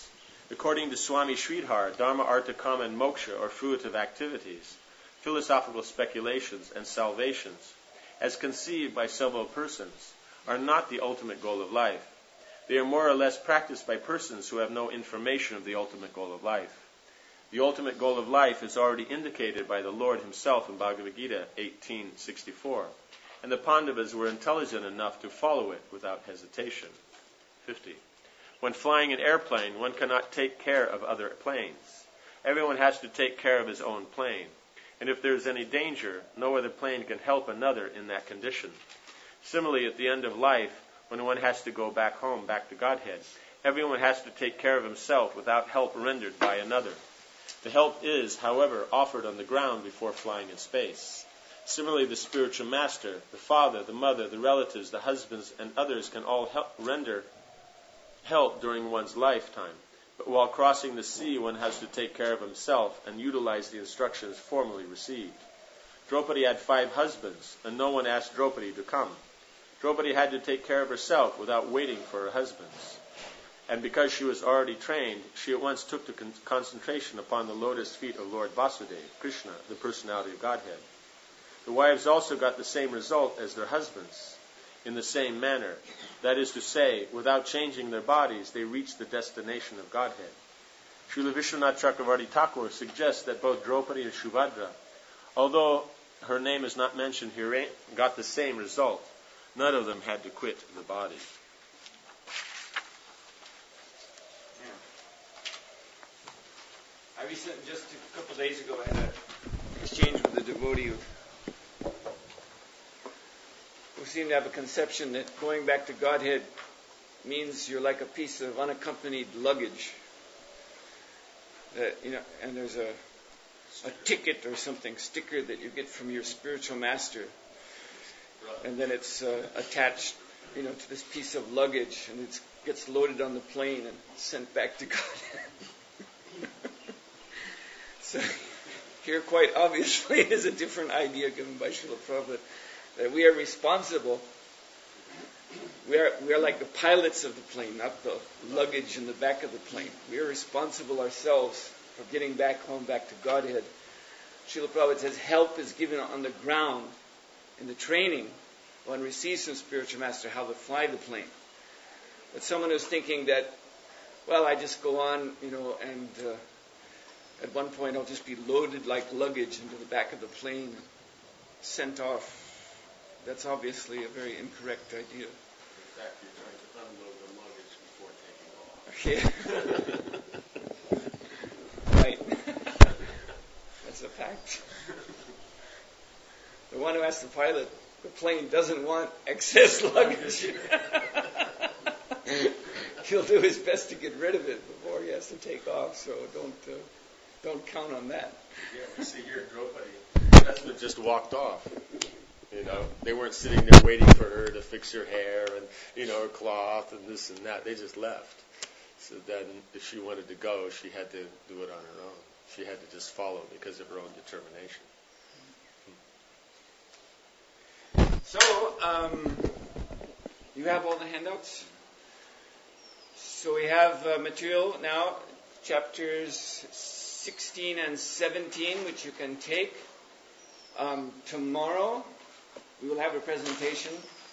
According to Swami Sridhar, Dharma, Artha, Kama, and Moksha, or fruitive activities, philosophical speculations, and salvations, as conceived by several persons, are not the ultimate goal of life. They are more or less practiced by persons who have no information of the ultimate goal of life. The ultimate goal of life is already indicated by the Lord himself in Bhagavad Gita eighteen sixty-four, and the Pandavas were intelligent enough to follow it without hesitation. fifty. When flying an airplane, one cannot take care of other planes. Everyone has to take care of his own plane. And if there is any danger, no other plane can help another in that condition. Similarly, at the end of life, when one has to go back home, back to Godhead, everyone has to take care of himself without help rendered by another. The help is, however, offered on the ground before flying in space. Similarly, the spiritual master, the father, the mother, the relatives, the husbands, and others can all help render help during one's lifetime. But while crossing the sea, one has to take care of himself and utilize the instructions formerly received. Draupadi had five husbands, and no one asked Draupadi to come. Draupadi had to take care of herself without waiting for her husbands. And because she was already trained, she at once took the con- concentration upon the lotus feet of Lord Vasudeva, Krishna, the personality of Godhead. The wives also got the same result as their husbands, in the same manner. That is to say, without changing their bodies, they reached the destination of Godhead. Srila Vishwanath Chakravarti Thakur suggests that both Draupadi and Shubhadra, although her name is not mentioned here, got the same result. None of them had to quit the body. I recently, just a couple of days ago, I had an exchange with a devotee who, who seemed to have a conception that going back to Godhead means you're like a piece of unaccompanied luggage. That, you know, and there's a a ticket or something, sticker that you get from your spiritual master, and then it's uh, attached, you know, to this piece of luggage, and it gets loaded on the plane and sent back to Godhead. So here, quite obviously, is a different idea given by Srila Prabhupada, that we are responsible. We are, we are like the pilots of the plane, not the luggage in the back of the plane. We are responsible ourselves for getting back home, back to Godhead. Srila Prabhupada says help is given on the ground in the training. One receives from spiritual master how to fly the plane. But someone who's thinking that, well, I just go on, you know, and uh, at one point I'll just be loaded like luggage into the back of the plane and sent off. That's obviously a very incorrect idea. In fact, you're trying to unload the luggage before taking off. Okay. Right. That's a fact. The one who has to pilot the plane doesn't want excess luggage. He'll do his best to get rid of it before he has to take off, so don't uh, don't count on that. Yeah, we see here Draupadi, husband just walked off. You know, they weren't sitting there waiting for her to fix her hair and, you know, her cloth and this and that. They just left. So then if she wanted to go, she had to do it on her own. She had to just follow because of her own determination. So, um, you have all the handouts? So we have uh, material now, chapters sixteen and seventeen, which you can take. Um, tomorrow, we will have a presentation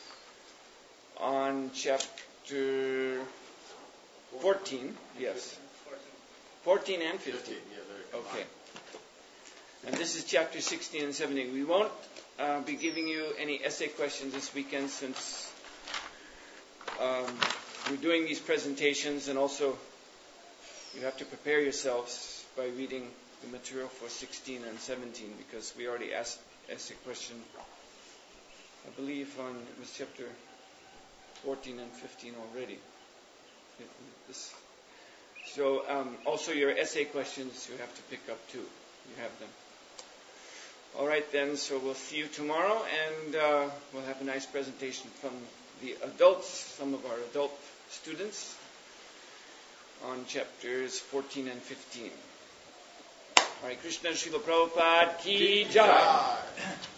on chapter fourteen. Yes. fourteen and fifteen. Okay. And this is chapter sixteen and seventeen. We won't uh, be giving you any essay questions this weekend since um, we're doing these presentations, and also you have to prepare yourselves by reading the material for sixteen and seventeen, because we already asked essay question, I believe, on it was chapter fourteen and fifteen already. This, so um, also your essay questions you have to pick up too. You have them. All right then, so we'll see you tomorrow, and uh, we'll have a nice presentation from the adults, some of our adult students, on chapters fourteen and fifteen. Hare Krishna, Srila Prabhupada ki jai.